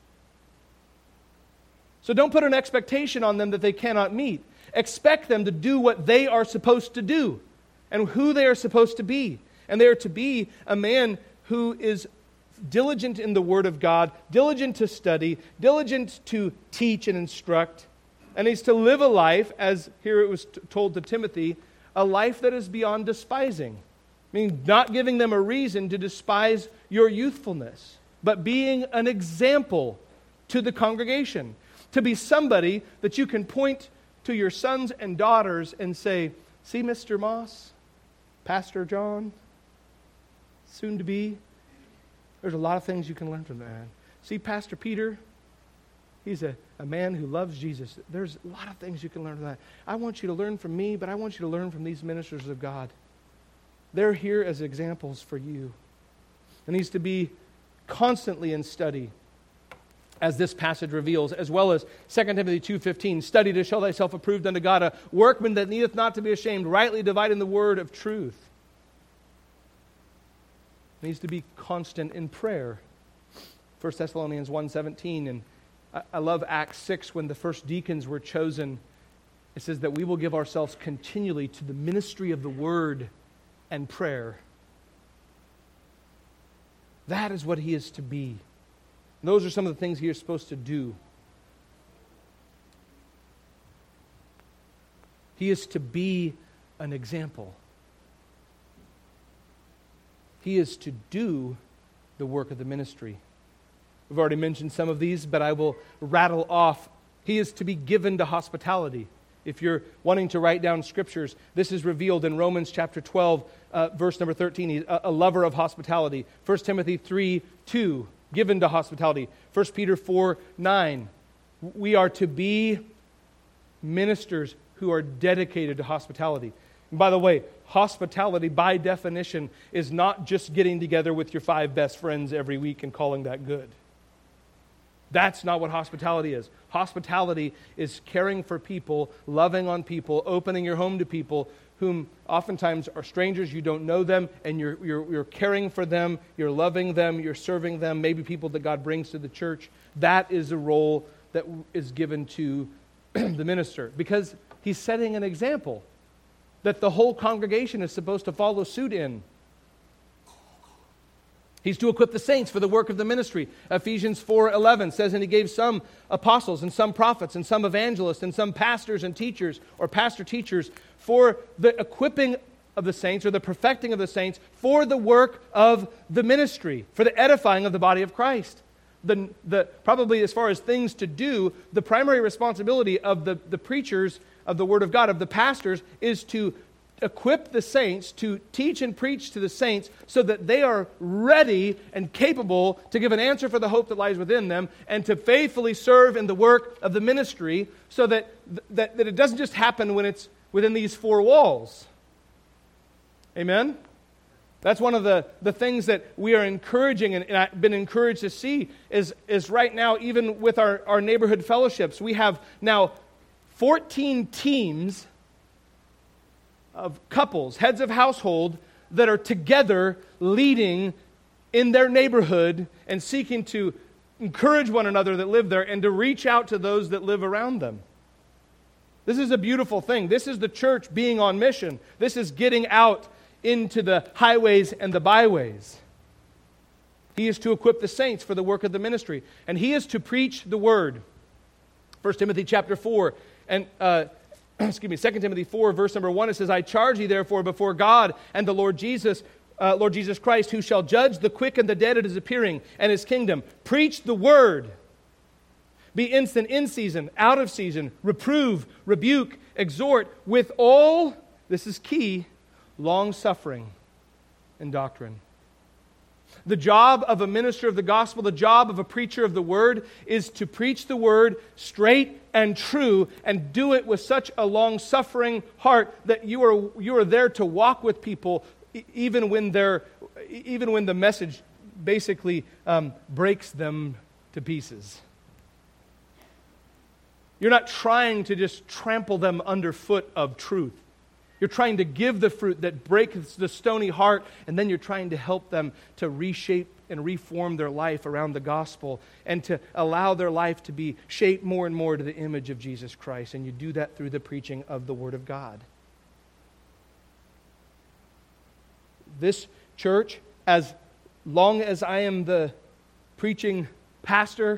So don't put an expectation on them that they cannot meet. Expect them to do what they are supposed to do and who they are supposed to be. And they are to be a man who is diligent in the Word of God, diligent to study, diligent to teach and instruct. And he's to live a life, as here it was t- told to Timothy, a life that is beyond despising. I mean, not giving them a reason to despise your youthfulness, but being an example to the congregation. To be somebody that you can point to your sons and daughters and say, "See, Mister Moss, Pastor John, soon to be, there's a lot of things you can learn from that man. See, Pastor Peter, he's a, a man who loves Jesus. There's a lot of things you can learn from that. I want you to learn from me, but I want you to learn from these ministers of God. They're here as examples for you." It needs to be constantly in study, as this passage reveals, as well as Second Timothy two fifteen, "Study to show thyself approved unto God, a workman that needeth not to be ashamed, rightly dividing the word of truth." It needs to be constant in prayer. First Thessalonians one seventeen, and I, I love Acts six, when the first deacons were chosen. It says that we will give ourselves continually to the ministry of the word and prayer. That is what he is to be. Those are some of the things he is supposed to do. He is to be an example. He is to do the work of the ministry. We've already mentioned some of these, but I will rattle off. He is to be given to hospitality. If you're wanting to write down scriptures, this is revealed in Romans chapter twelve, uh, verse number thirteen. He's a, a lover of hospitality. First Timothy three two. Given to hospitality. First Peter four nine. We are to be ministers who are dedicated to hospitality. And by the way, hospitality by definition is not just getting together with your five best friends every week and calling that good. That's not what hospitality is. Hospitality is caring for people, loving on people, opening your home to people whom oftentimes are strangers, you don't know them, and you're, you're, you're caring for them, you're loving them, you're serving them, maybe people that God brings to the church. That is a role that is given to the minister, because he's setting an example that the whole congregation is supposed to follow suit in. He's to equip the saints for the work of the ministry. Ephesians four eleven says, and he gave some apostles and some prophets and some evangelists and some pastors and teachers, or pastor teachers, for the equipping of the saints, or the perfecting of the saints, for the work of the ministry, for the edifying of the body of Christ. The, the, probably as far as things to do, the primary responsibility of the, the preachers of the Word of God, of the pastors, is to equip the saints, to teach and preach to the saints so that they are ready and capable to give an answer for the hope that lies within them, and to faithfully serve in the work of the ministry, so that, that, that it doesn't just happen when it's within these four walls. Amen? That's one of the, the things that we are encouraging, and, and I've been encouraged to see, is, is right now, even with our, our neighborhood fellowships, we have now fourteen teams of couples, heads of household, that are together leading in their neighborhood and seeking to encourage one another that live there and to reach out to those that live around them. This is a beautiful thing. This is the church being on mission. This is getting out into the highways and the byways. He is to equip the saints for the work of the ministry, and he is to preach the word. First Timothy chapter four, and uh, excuse me, Second Timothy four, verse number one, it says, I charge thee therefore before God and the Lord Jesus, uh, Lord Jesus Christ, who shall judge the quick and the dead at his appearing and his kingdom. Preach the word. Be instant in season, out of season, reprove, rebuke, exhort with all, this is key, long-suffering and doctrine. The job of a minister of the gospel, the job of a preacher of the word, is to preach the word straight and true, and do it with such a long-suffering heart that you are you are there to walk with people, e- even when they're even when the message basically um, breaks them to pieces. You're not trying to just trample them underfoot of truth. You're trying to give the fruit that breaks the stony heart, and then you're trying to help them to reshape and reform their life around the gospel, and to allow their life to be shaped more and more to the image of Jesus Christ. And you do that through the preaching of the Word of God. This church, as long as I am the preaching pastor,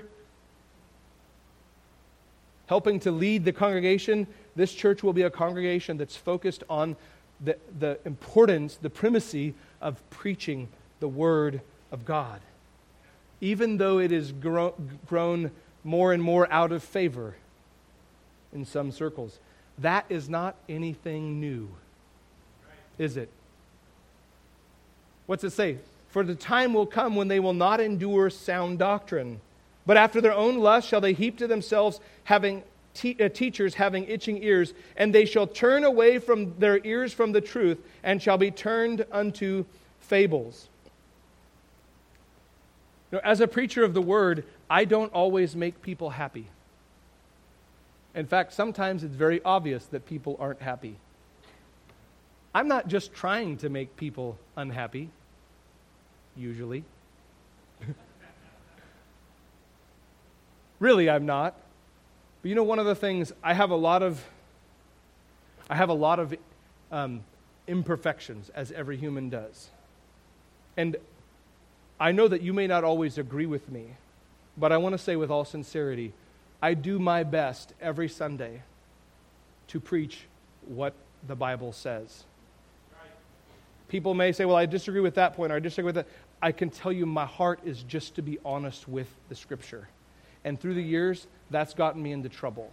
helping to lead the congregation, this church will be a congregation that's focused on the, the importance, the primacy of preaching the Word of God. Even though it is grow, grown more and more out of favor in some circles. That is not anything new, is it? What's it say? For the time will come when they will not endure sound doctrine, but after their own lust shall they heap to themselves having te- uh, teachers having itching ears, and they shall turn away from their ears from the truth, and shall be turned unto fables. You know, as a preacher of the word, I don't always make people happy. In fact, sometimes it's very obvious that people aren't happy. I'm not just trying to make people unhappy, usually. Really, I'm not. But you know, one of the things, I have a lot of, I have a lot of um, imperfections, as every human does. And I know that you may not always agree with me, but I want to say with all sincerity, I do my best every Sunday to preach what the Bible says. People may say, well, I disagree with that point, or I disagree with that. I can tell you my heart is just to be honest with the Scripture. And through the years, that's gotten me into trouble.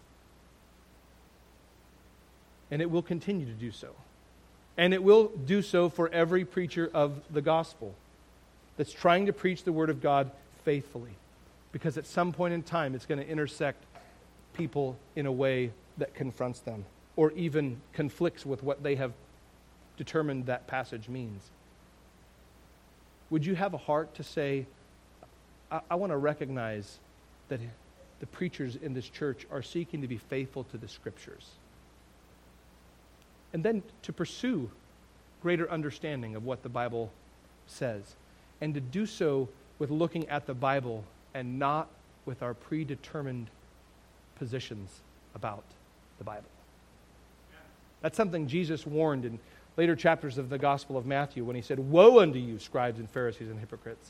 And it will continue to do so. And it will do so for every preacher of the gospel that's trying to preach the Word of God faithfully. Because at some point in time, it's going to intersect people in a way that confronts them, or even conflicts with what they have determined that passage means. Would you have a heart to say, I, I want to recognize that the preachers in this church are seeking to be faithful to the Scriptures. And then to pursue greater understanding of what the Bible says. And to do so with looking at the Bible and not with our predetermined positions about the Bible. That's something Jesus warned in later chapters of the Gospel of Matthew when he said, "Woe unto you, scribes and Pharisees and hypocrites."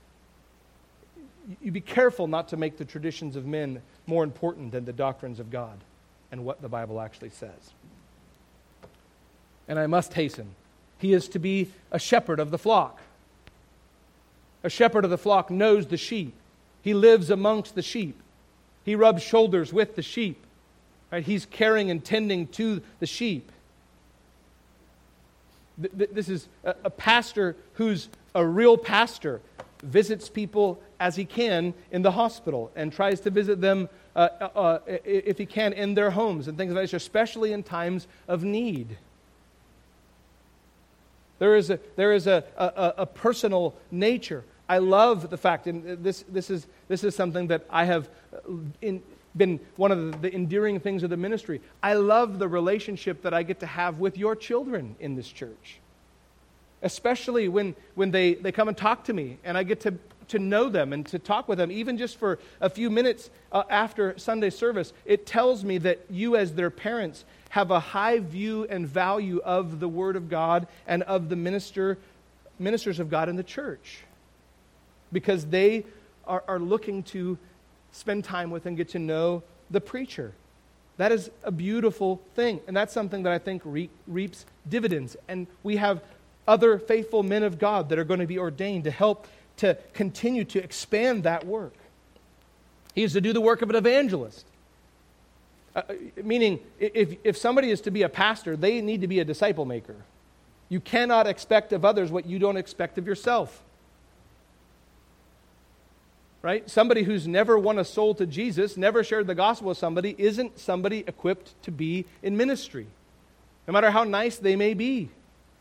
You be careful not to make the traditions of men more important than the doctrines of God and what the Bible actually says. And I must hasten. He is to be a shepherd of the flock. A shepherd of the flock knows the sheep. He lives amongst the sheep. He rubs shoulders with the sheep. Right? He's caring and tending to the sheep. This is a pastor who's a real pastor, visits people as he can in the hospital and tries to visit them, uh, uh, if he can, in their homes and things like that, especially in times of need. There is a there is a, a, a personal nature. I love the fact, and this this is this is something that I have in, been one of the, the endearing things of the ministry. I love the relationship that I get to have with your children in this church. Especially when, when they, they come and talk to me, and I get to, to know them and to talk with them, even just for a few minutes uh, after Sunday service. It tells me that you as their parents have a high view and value of the Word of God and of the minister ministers of God in the church. Because they are, are looking to spend time with and get to know the preacher. That is a beautiful thing. And that's something that I think re- reaps dividends. And we have other faithful men of God that are going to be ordained to help to continue to expand that work. He is to do the work of an evangelist. Uh, meaning, if, if somebody is to be a pastor, they need to be a disciple maker. You cannot expect of others what you don't expect of yourself. Right? Somebody who's never won a soul to Jesus, never shared the gospel with somebody, isn't somebody equipped to be in ministry, no matter how nice they may be.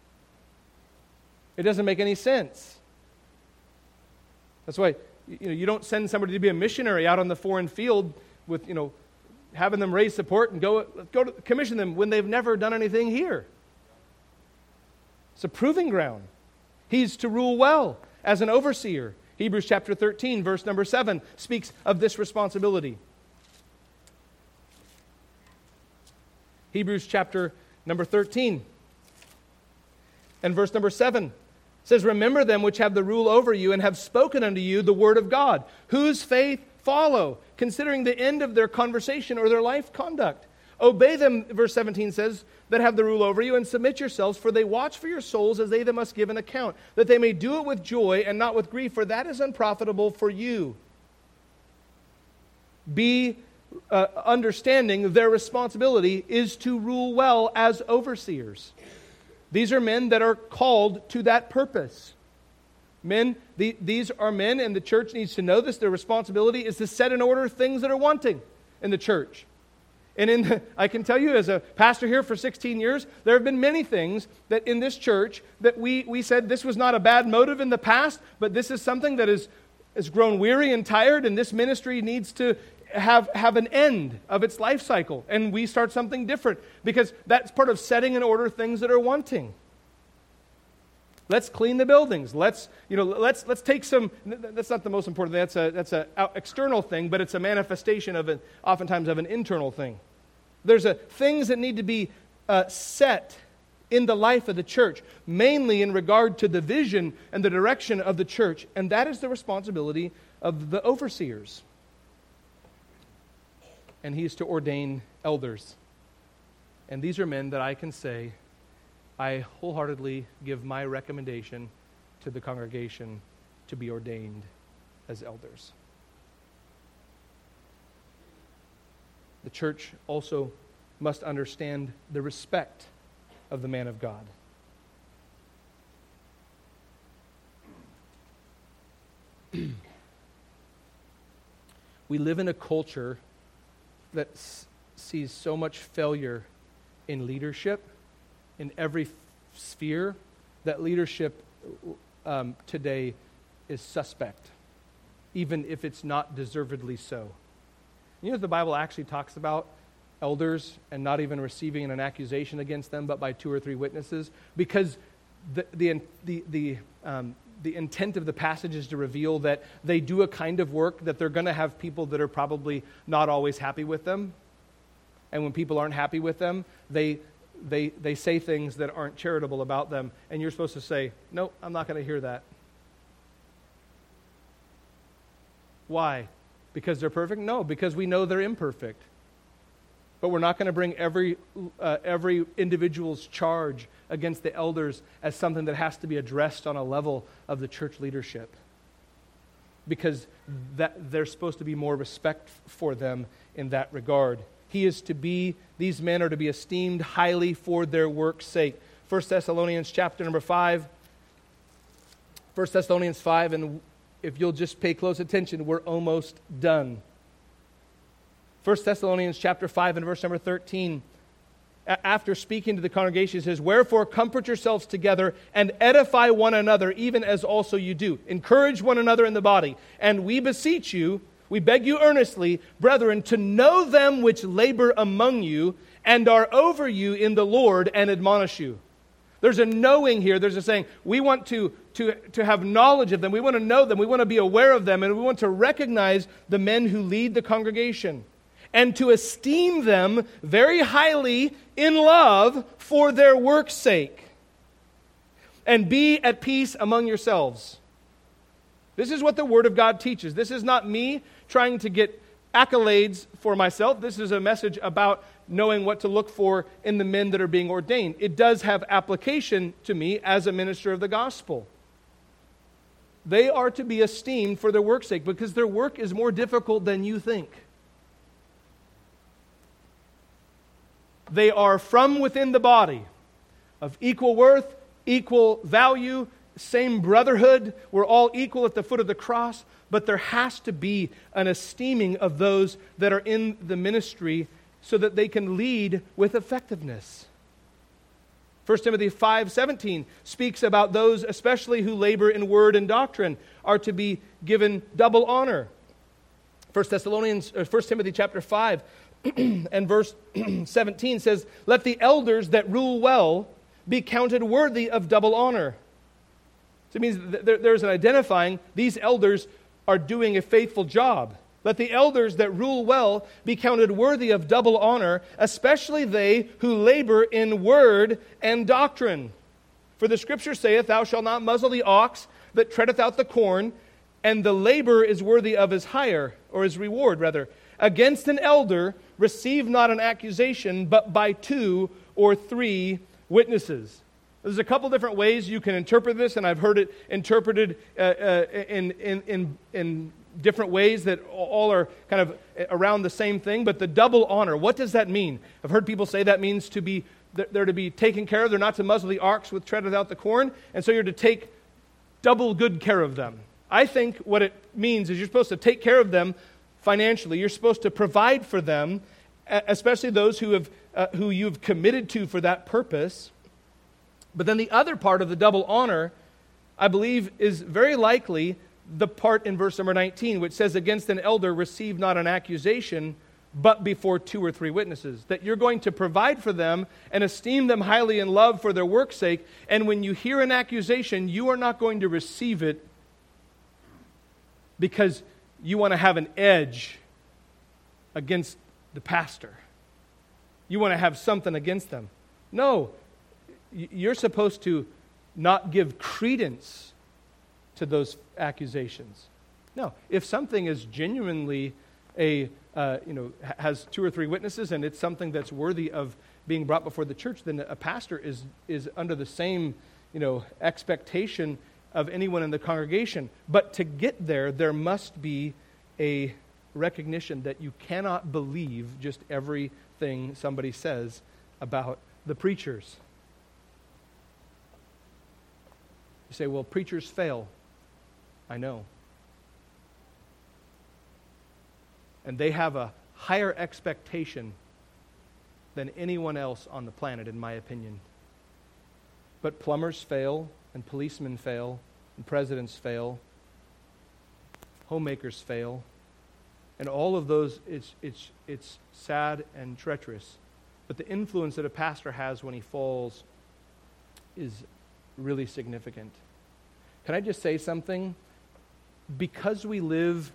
It doesn't make any sense. That's why you know you don't send somebody to be a missionary out on the foreign field with you know having them raise support and go go to commission them when they've never done anything here. It's a proving ground. He's to rule well as an overseer. Hebrews chapter thirteen, verse number seven, speaks of this responsibility. Hebrews chapter number thirteen and verse number seven says, "Remember them which have the rule over you and have spoken unto you the word of God, whose faith follow, considering the end of their conversation or their life conduct. Obey them," verse seventeen says, "that have the rule over you, and submit yourselves, for they watch for your souls as they that must give an account, that they may do it with joy and not with grief, for that is unprofitable for you." Be uh, understanding their responsibility is to rule well as overseers. These are men that are called to that purpose. Men, the, these are men, and the church needs to know this. Their responsibility is to set in order things that are wanting in the church. And in the, I can tell you, as a pastor here for sixteen years, there have been many things that in this church that we, we said this was not a bad motive in the past, but this is something that is, has grown weary and tired, and this ministry needs to have, have an end of its life cycle. And we start something different, because that's part of setting in order things that are wanting. Let's clean the buildings. Let's, you know, let's let's take some. That's not the most important thing. That's a that's a external thing, but it's a manifestation of an oftentimes of an internal thing. There's a things that need to be uh, set in the life of the church, mainly in regard to the vision and the direction of the church, and that is the responsibility of the overseers. And he is to ordain elders, and these are men that I can say, I wholeheartedly give my recommendation to the congregation to be ordained as elders. The church also must understand the respect of the man of God. We live in a culture that s- sees so much failure in leadership in every f- sphere, that leadership um, today is suspect. even if it's not deservedly so. You know what the Bible actually talks about? Elders and not even receiving an accusation against them, but by two or three witnesses, because the the the the, um, the intent of the passage is to reveal that they do a kind of work that they're going to have people that are probably not always happy with them, and when people aren't happy with them, they they they say things that aren't charitable about them, and you're supposed to say, "No, I'm not going to hear that." Why? Because they're perfect? No, because we know they're imperfect. But we're not going to bring every uh, every individual's charge against the elders as something that has to be addressed on a level of the church leadership, because that there's supposed to be more respect for them in that regard. He is to be; these men are to be esteemed highly for their work's sake. First Thessalonians chapter number five. First Thessalonians five, and if you'll just pay close attention, we're almost done. First Thessalonians chapter five and verse number thirteen, after speaking to the congregation, he says, "Wherefore comfort yourselves together and edify one another, even as also you do." Encourage one another in the body. "And we beseech you, we beg you earnestly, brethren, to know them which labor among you and are over you in the Lord and admonish you." There's a knowing here. There's a saying, we want to, to, to have knowledge of them. We want to know them. We want to be aware of them. And we want to recognize the men who lead the congregation, and to esteem them very highly in love for their work's sake. "And be at peace among yourselves." This is what the Word of God teaches. This is not me trying to get accolades for myself. This is a message about knowing what to look for in the men that are being ordained. It does have application to me as a minister of the gospel. They are to be esteemed for their work's sake, because their work is more difficult than you think. They are from within the body, of equal worth, equal value, same brotherhood. We're all equal at the foot of the cross, but there has to be an esteeming of those that are in the ministry so that they can lead with effectiveness. First Timothy five seventeen speaks about those especially who labor in word and doctrine are to be given double honor. First Thessalonians, or First Timothy chapter five and verse seventeen says, "Let the elders that rule well be counted worthy of double honor." So it means that there's an identifying these elders are doing a faithful job. "Let the elders that rule well be counted worthy of double honor, especially they who labor in word and doctrine. For the Scripture saith, Thou shalt not muzzle the ox that treadeth out the corn, and the labor is worthy of his hire," or his reward, rather. "Against an elder receive not an accusation, but by two or three witnesses." There's a couple different ways you can interpret this, and I've heard it interpreted uh, uh, in, in, in, in different ways that all are kind of around the same thing. But the double honor, what does that mean? I've heard people say that means to be they're to be taken care of. They're not to muzzle the ox with treadeth out the corn, and so you're to take double good care of them. I think what it means is you're supposed to take care of them financially. You're supposed to provide for them, especially those who have uh, who you've committed to for that purpose. But then the other part of the double honor, I believe, is very likely the part in verse number nineteen, which says, "Against an elder receive not an accusation, but before two or three witnesses." That you're going to provide for them and esteem them highly in love for their work's sake. And when you hear an accusation, you are not going to receive it because you want to have an edge against the pastor. You want to have something against them. No, you're supposed to not give credence to those accusations. No, if something is genuinely a, uh, you know, has two or three witnesses and it's something that's worthy of being brought before the church, then a pastor is is under the same, you know, expectation of anyone in the congregation. But to get there, there must be a recognition that you cannot believe just everything somebody says about the preachers. You say, well, preachers fail. I know. And they have a higher expectation than anyone else on the planet, in my opinion. But plumbers fail, and policemen fail, and presidents fail. homemakers fail. And all of those, it's, it's, it's sad and treacherous. But the influence that a pastor has when he falls is really significant. Can I just say something? Because we live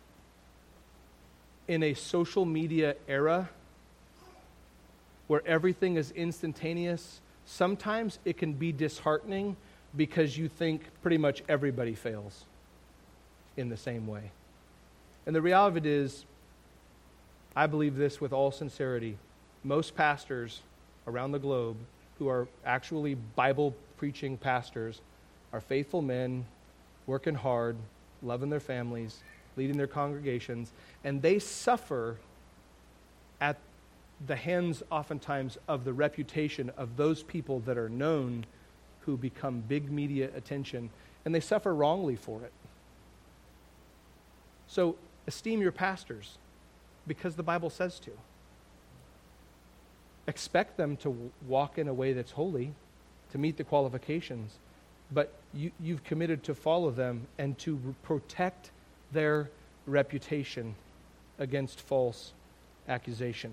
in a social media era where everything is instantaneous, sometimes it can be disheartening because you think pretty much everybody fails in the same way. And the reality of it is, I believe this with all sincerity, most pastors around the globe who are actually Bible-preaching pastors are faithful men, working hard, loving their families, leading their congregations, and they suffer at the hands oftentimes of the reputation of those people that are known who become big media attention, and they suffer wrongly for it. So esteem your pastors because the Bible says to. Expect them to walk in a way that's holy, to meet the qualifications, but you, you've committed to follow them and to protect their reputation against false accusation.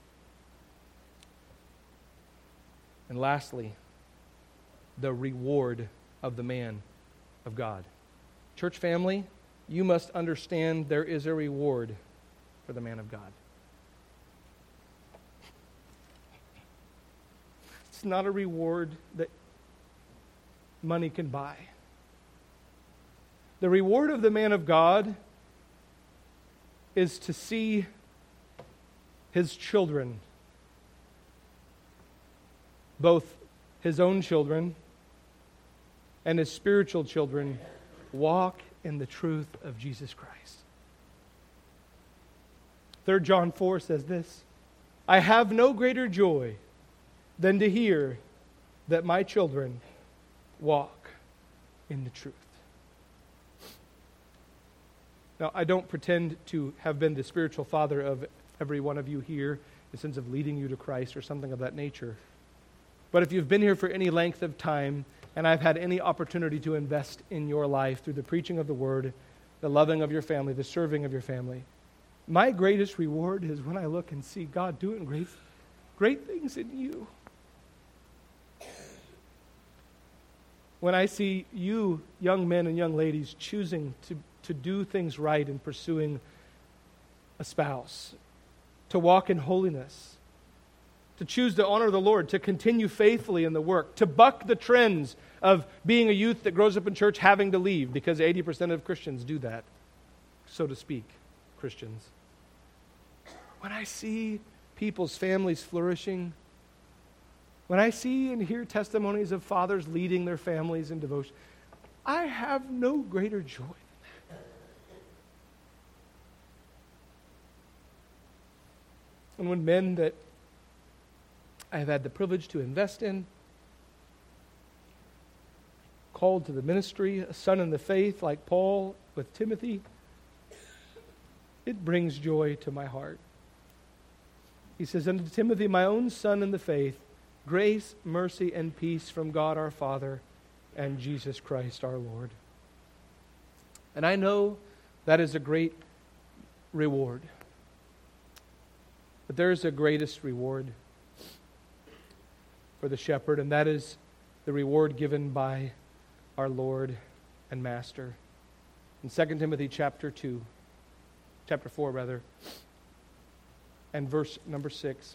And lastly, the reward of the man of God. Church family, you must understand there is a reward for the man of God. It's not a reward that money can buy. The reward of the man of God is to see his children, both his own children and his spiritual children, walk in the truth of Jesus Christ. Third John four says this, I have no greater joy than to hear that my children walk in the truth. Now, I don't pretend to have been the spiritual father of every one of you here in the sense of leading you to Christ or something of that nature. But if you've been here for any length of time, and I've had any opportunity to invest in your life through the preaching of the Word, the loving of your family, the serving of your family, my greatest reward is when I look and see God doing great, great things in you. When I see you, young men and young ladies, choosing to, to do things right in pursuing a spouse, to walk in holiness, to choose to honor the Lord, to continue faithfully in the work, to buck the trends of being a youth that grows up in church having to leave, because eighty percent of Christians do that, so to speak, Christians. When I see people's families flourishing, when I see and hear testimonies of fathers leading their families in devotion, I have no greater joy than that. And when men that I have had the privilege to invest in, called to the ministry, a son in the faith like Paul with Timothy, it brings joy to my heart. He says, unto Timothy, my own son in the faith, grace, mercy, and peace from God our Father and Jesus Christ our Lord. And I know that is a great reward. But there is a greatest reward for the shepherd, and that is the reward given by our Lord and Master. In Second Timothy chapter two, chapter four rather, and verse number six.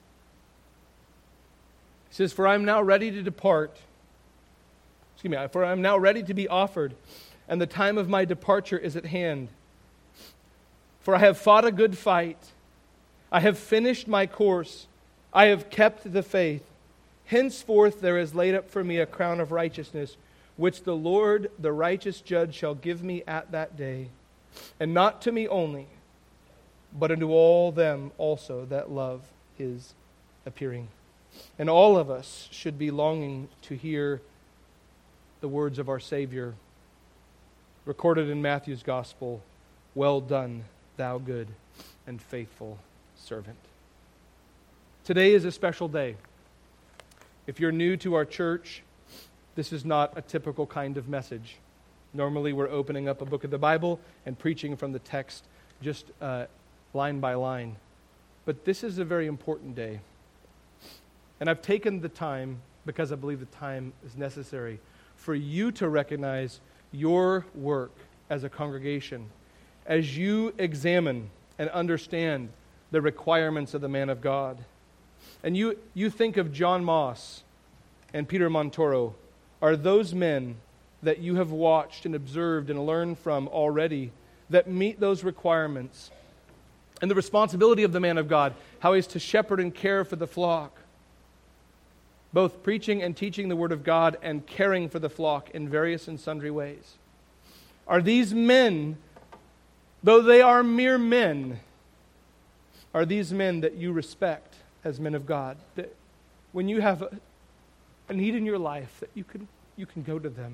He says, For I am now ready to depart. Excuse me, for I am now ready to be offered, and the time of my departure is at hand. For I have fought a good fight. I have finished my course. I have kept the faith. Henceforth there is laid up for me a crown of righteousness, which the Lord, the righteous judge, shall give me at that day. And not to me only, but unto all them also that love his appearing. And all of us should be longing to hear the words of our Savior, recorded in Matthew's Gospel, Well done, thou good and faithful servant. Today is a special day. If you're new to our church, this is not a typical kind of message. Normally we're opening up a book of the Bible and preaching from the text just uh, line by line. But this is a very important day. And I've taken the time, because I believe the time is necessary, for you to recognize your work as a congregation as you examine and understand the requirements of the man of God. And you, you think of John Moss and Peter Montoro. Are those men that you have watched and observed and learned from already that meet those requirements? And the responsibility of the man of God, how he's to shepherd and care for the flock, both preaching and teaching the Word of God and caring for the flock in various and sundry ways. Are these men, though they are mere men, are these men that you respect as men of God? That when you have a, a need in your life, that you can you can go to them.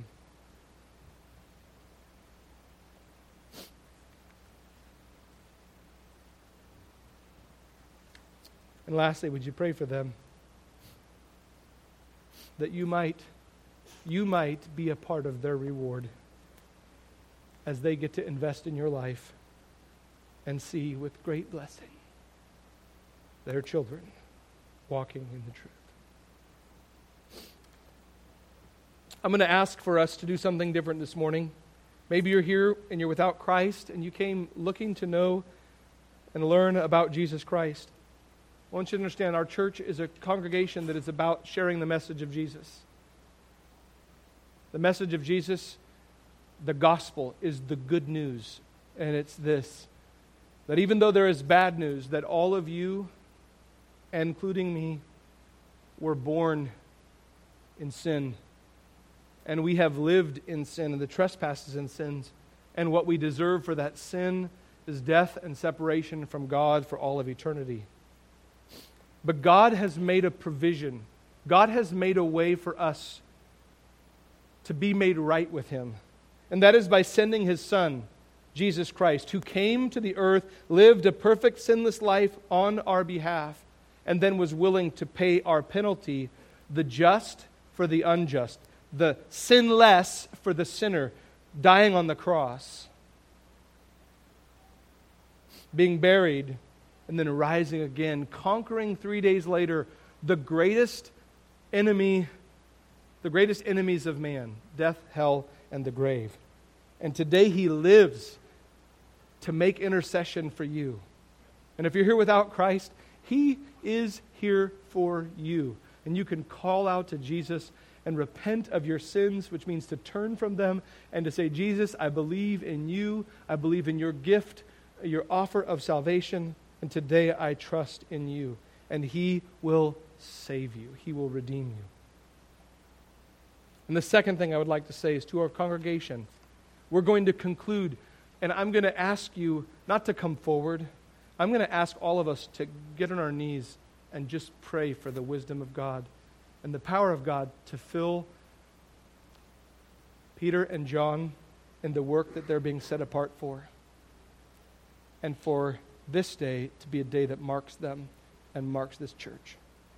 And lastly, would you pray for them? That you might, you might be a part of their reward as they get to invest in your life and see with great blessing their children walking in the truth. I'm going to ask for us to do something different this morning. Maybe you're here and you're without Christ and you came looking to know and learn about Jesus Christ. I want you to understand our church is a congregation that is about sharing the message of Jesus. The message of Jesus, the gospel, is the good news. And it's this, that even though there is bad news, that all of you, including me, were born in sin. And we have lived in sin and the trespasses and sins. And what we deserve for that sin is death and separation from God for all of eternity. But God has made a provision. God has made a way for us to be made right with Him. And that is by sending His Son, Jesus Christ, who came to the earth, lived a perfect sinless life on our behalf, and then was willing to pay our penalty, the just for the unjust, the sinless for the sinner, dying on the cross, being buried, and then rising again, conquering three days later the greatest enemy, the greatest enemies of man, death, hell, and the grave. And today He lives to make intercession for you. And if you're here without Christ, He is here for you. And you can call out to Jesus and repent of your sins, which means to turn from them and to say, Jesus, I believe in you. I believe in your gift, your offer of salvation. And today I trust in you. And He will save you. He will redeem you. And the second thing I would like to say is to our congregation, we're going to conclude, and I'm going to ask you not to come forward. I'm going to ask all of us to get on our knees and just pray for the wisdom of God and the power of God to fill Peter and John in the work that they're being set apart for. And for this day to be a day that marks them and marks this church.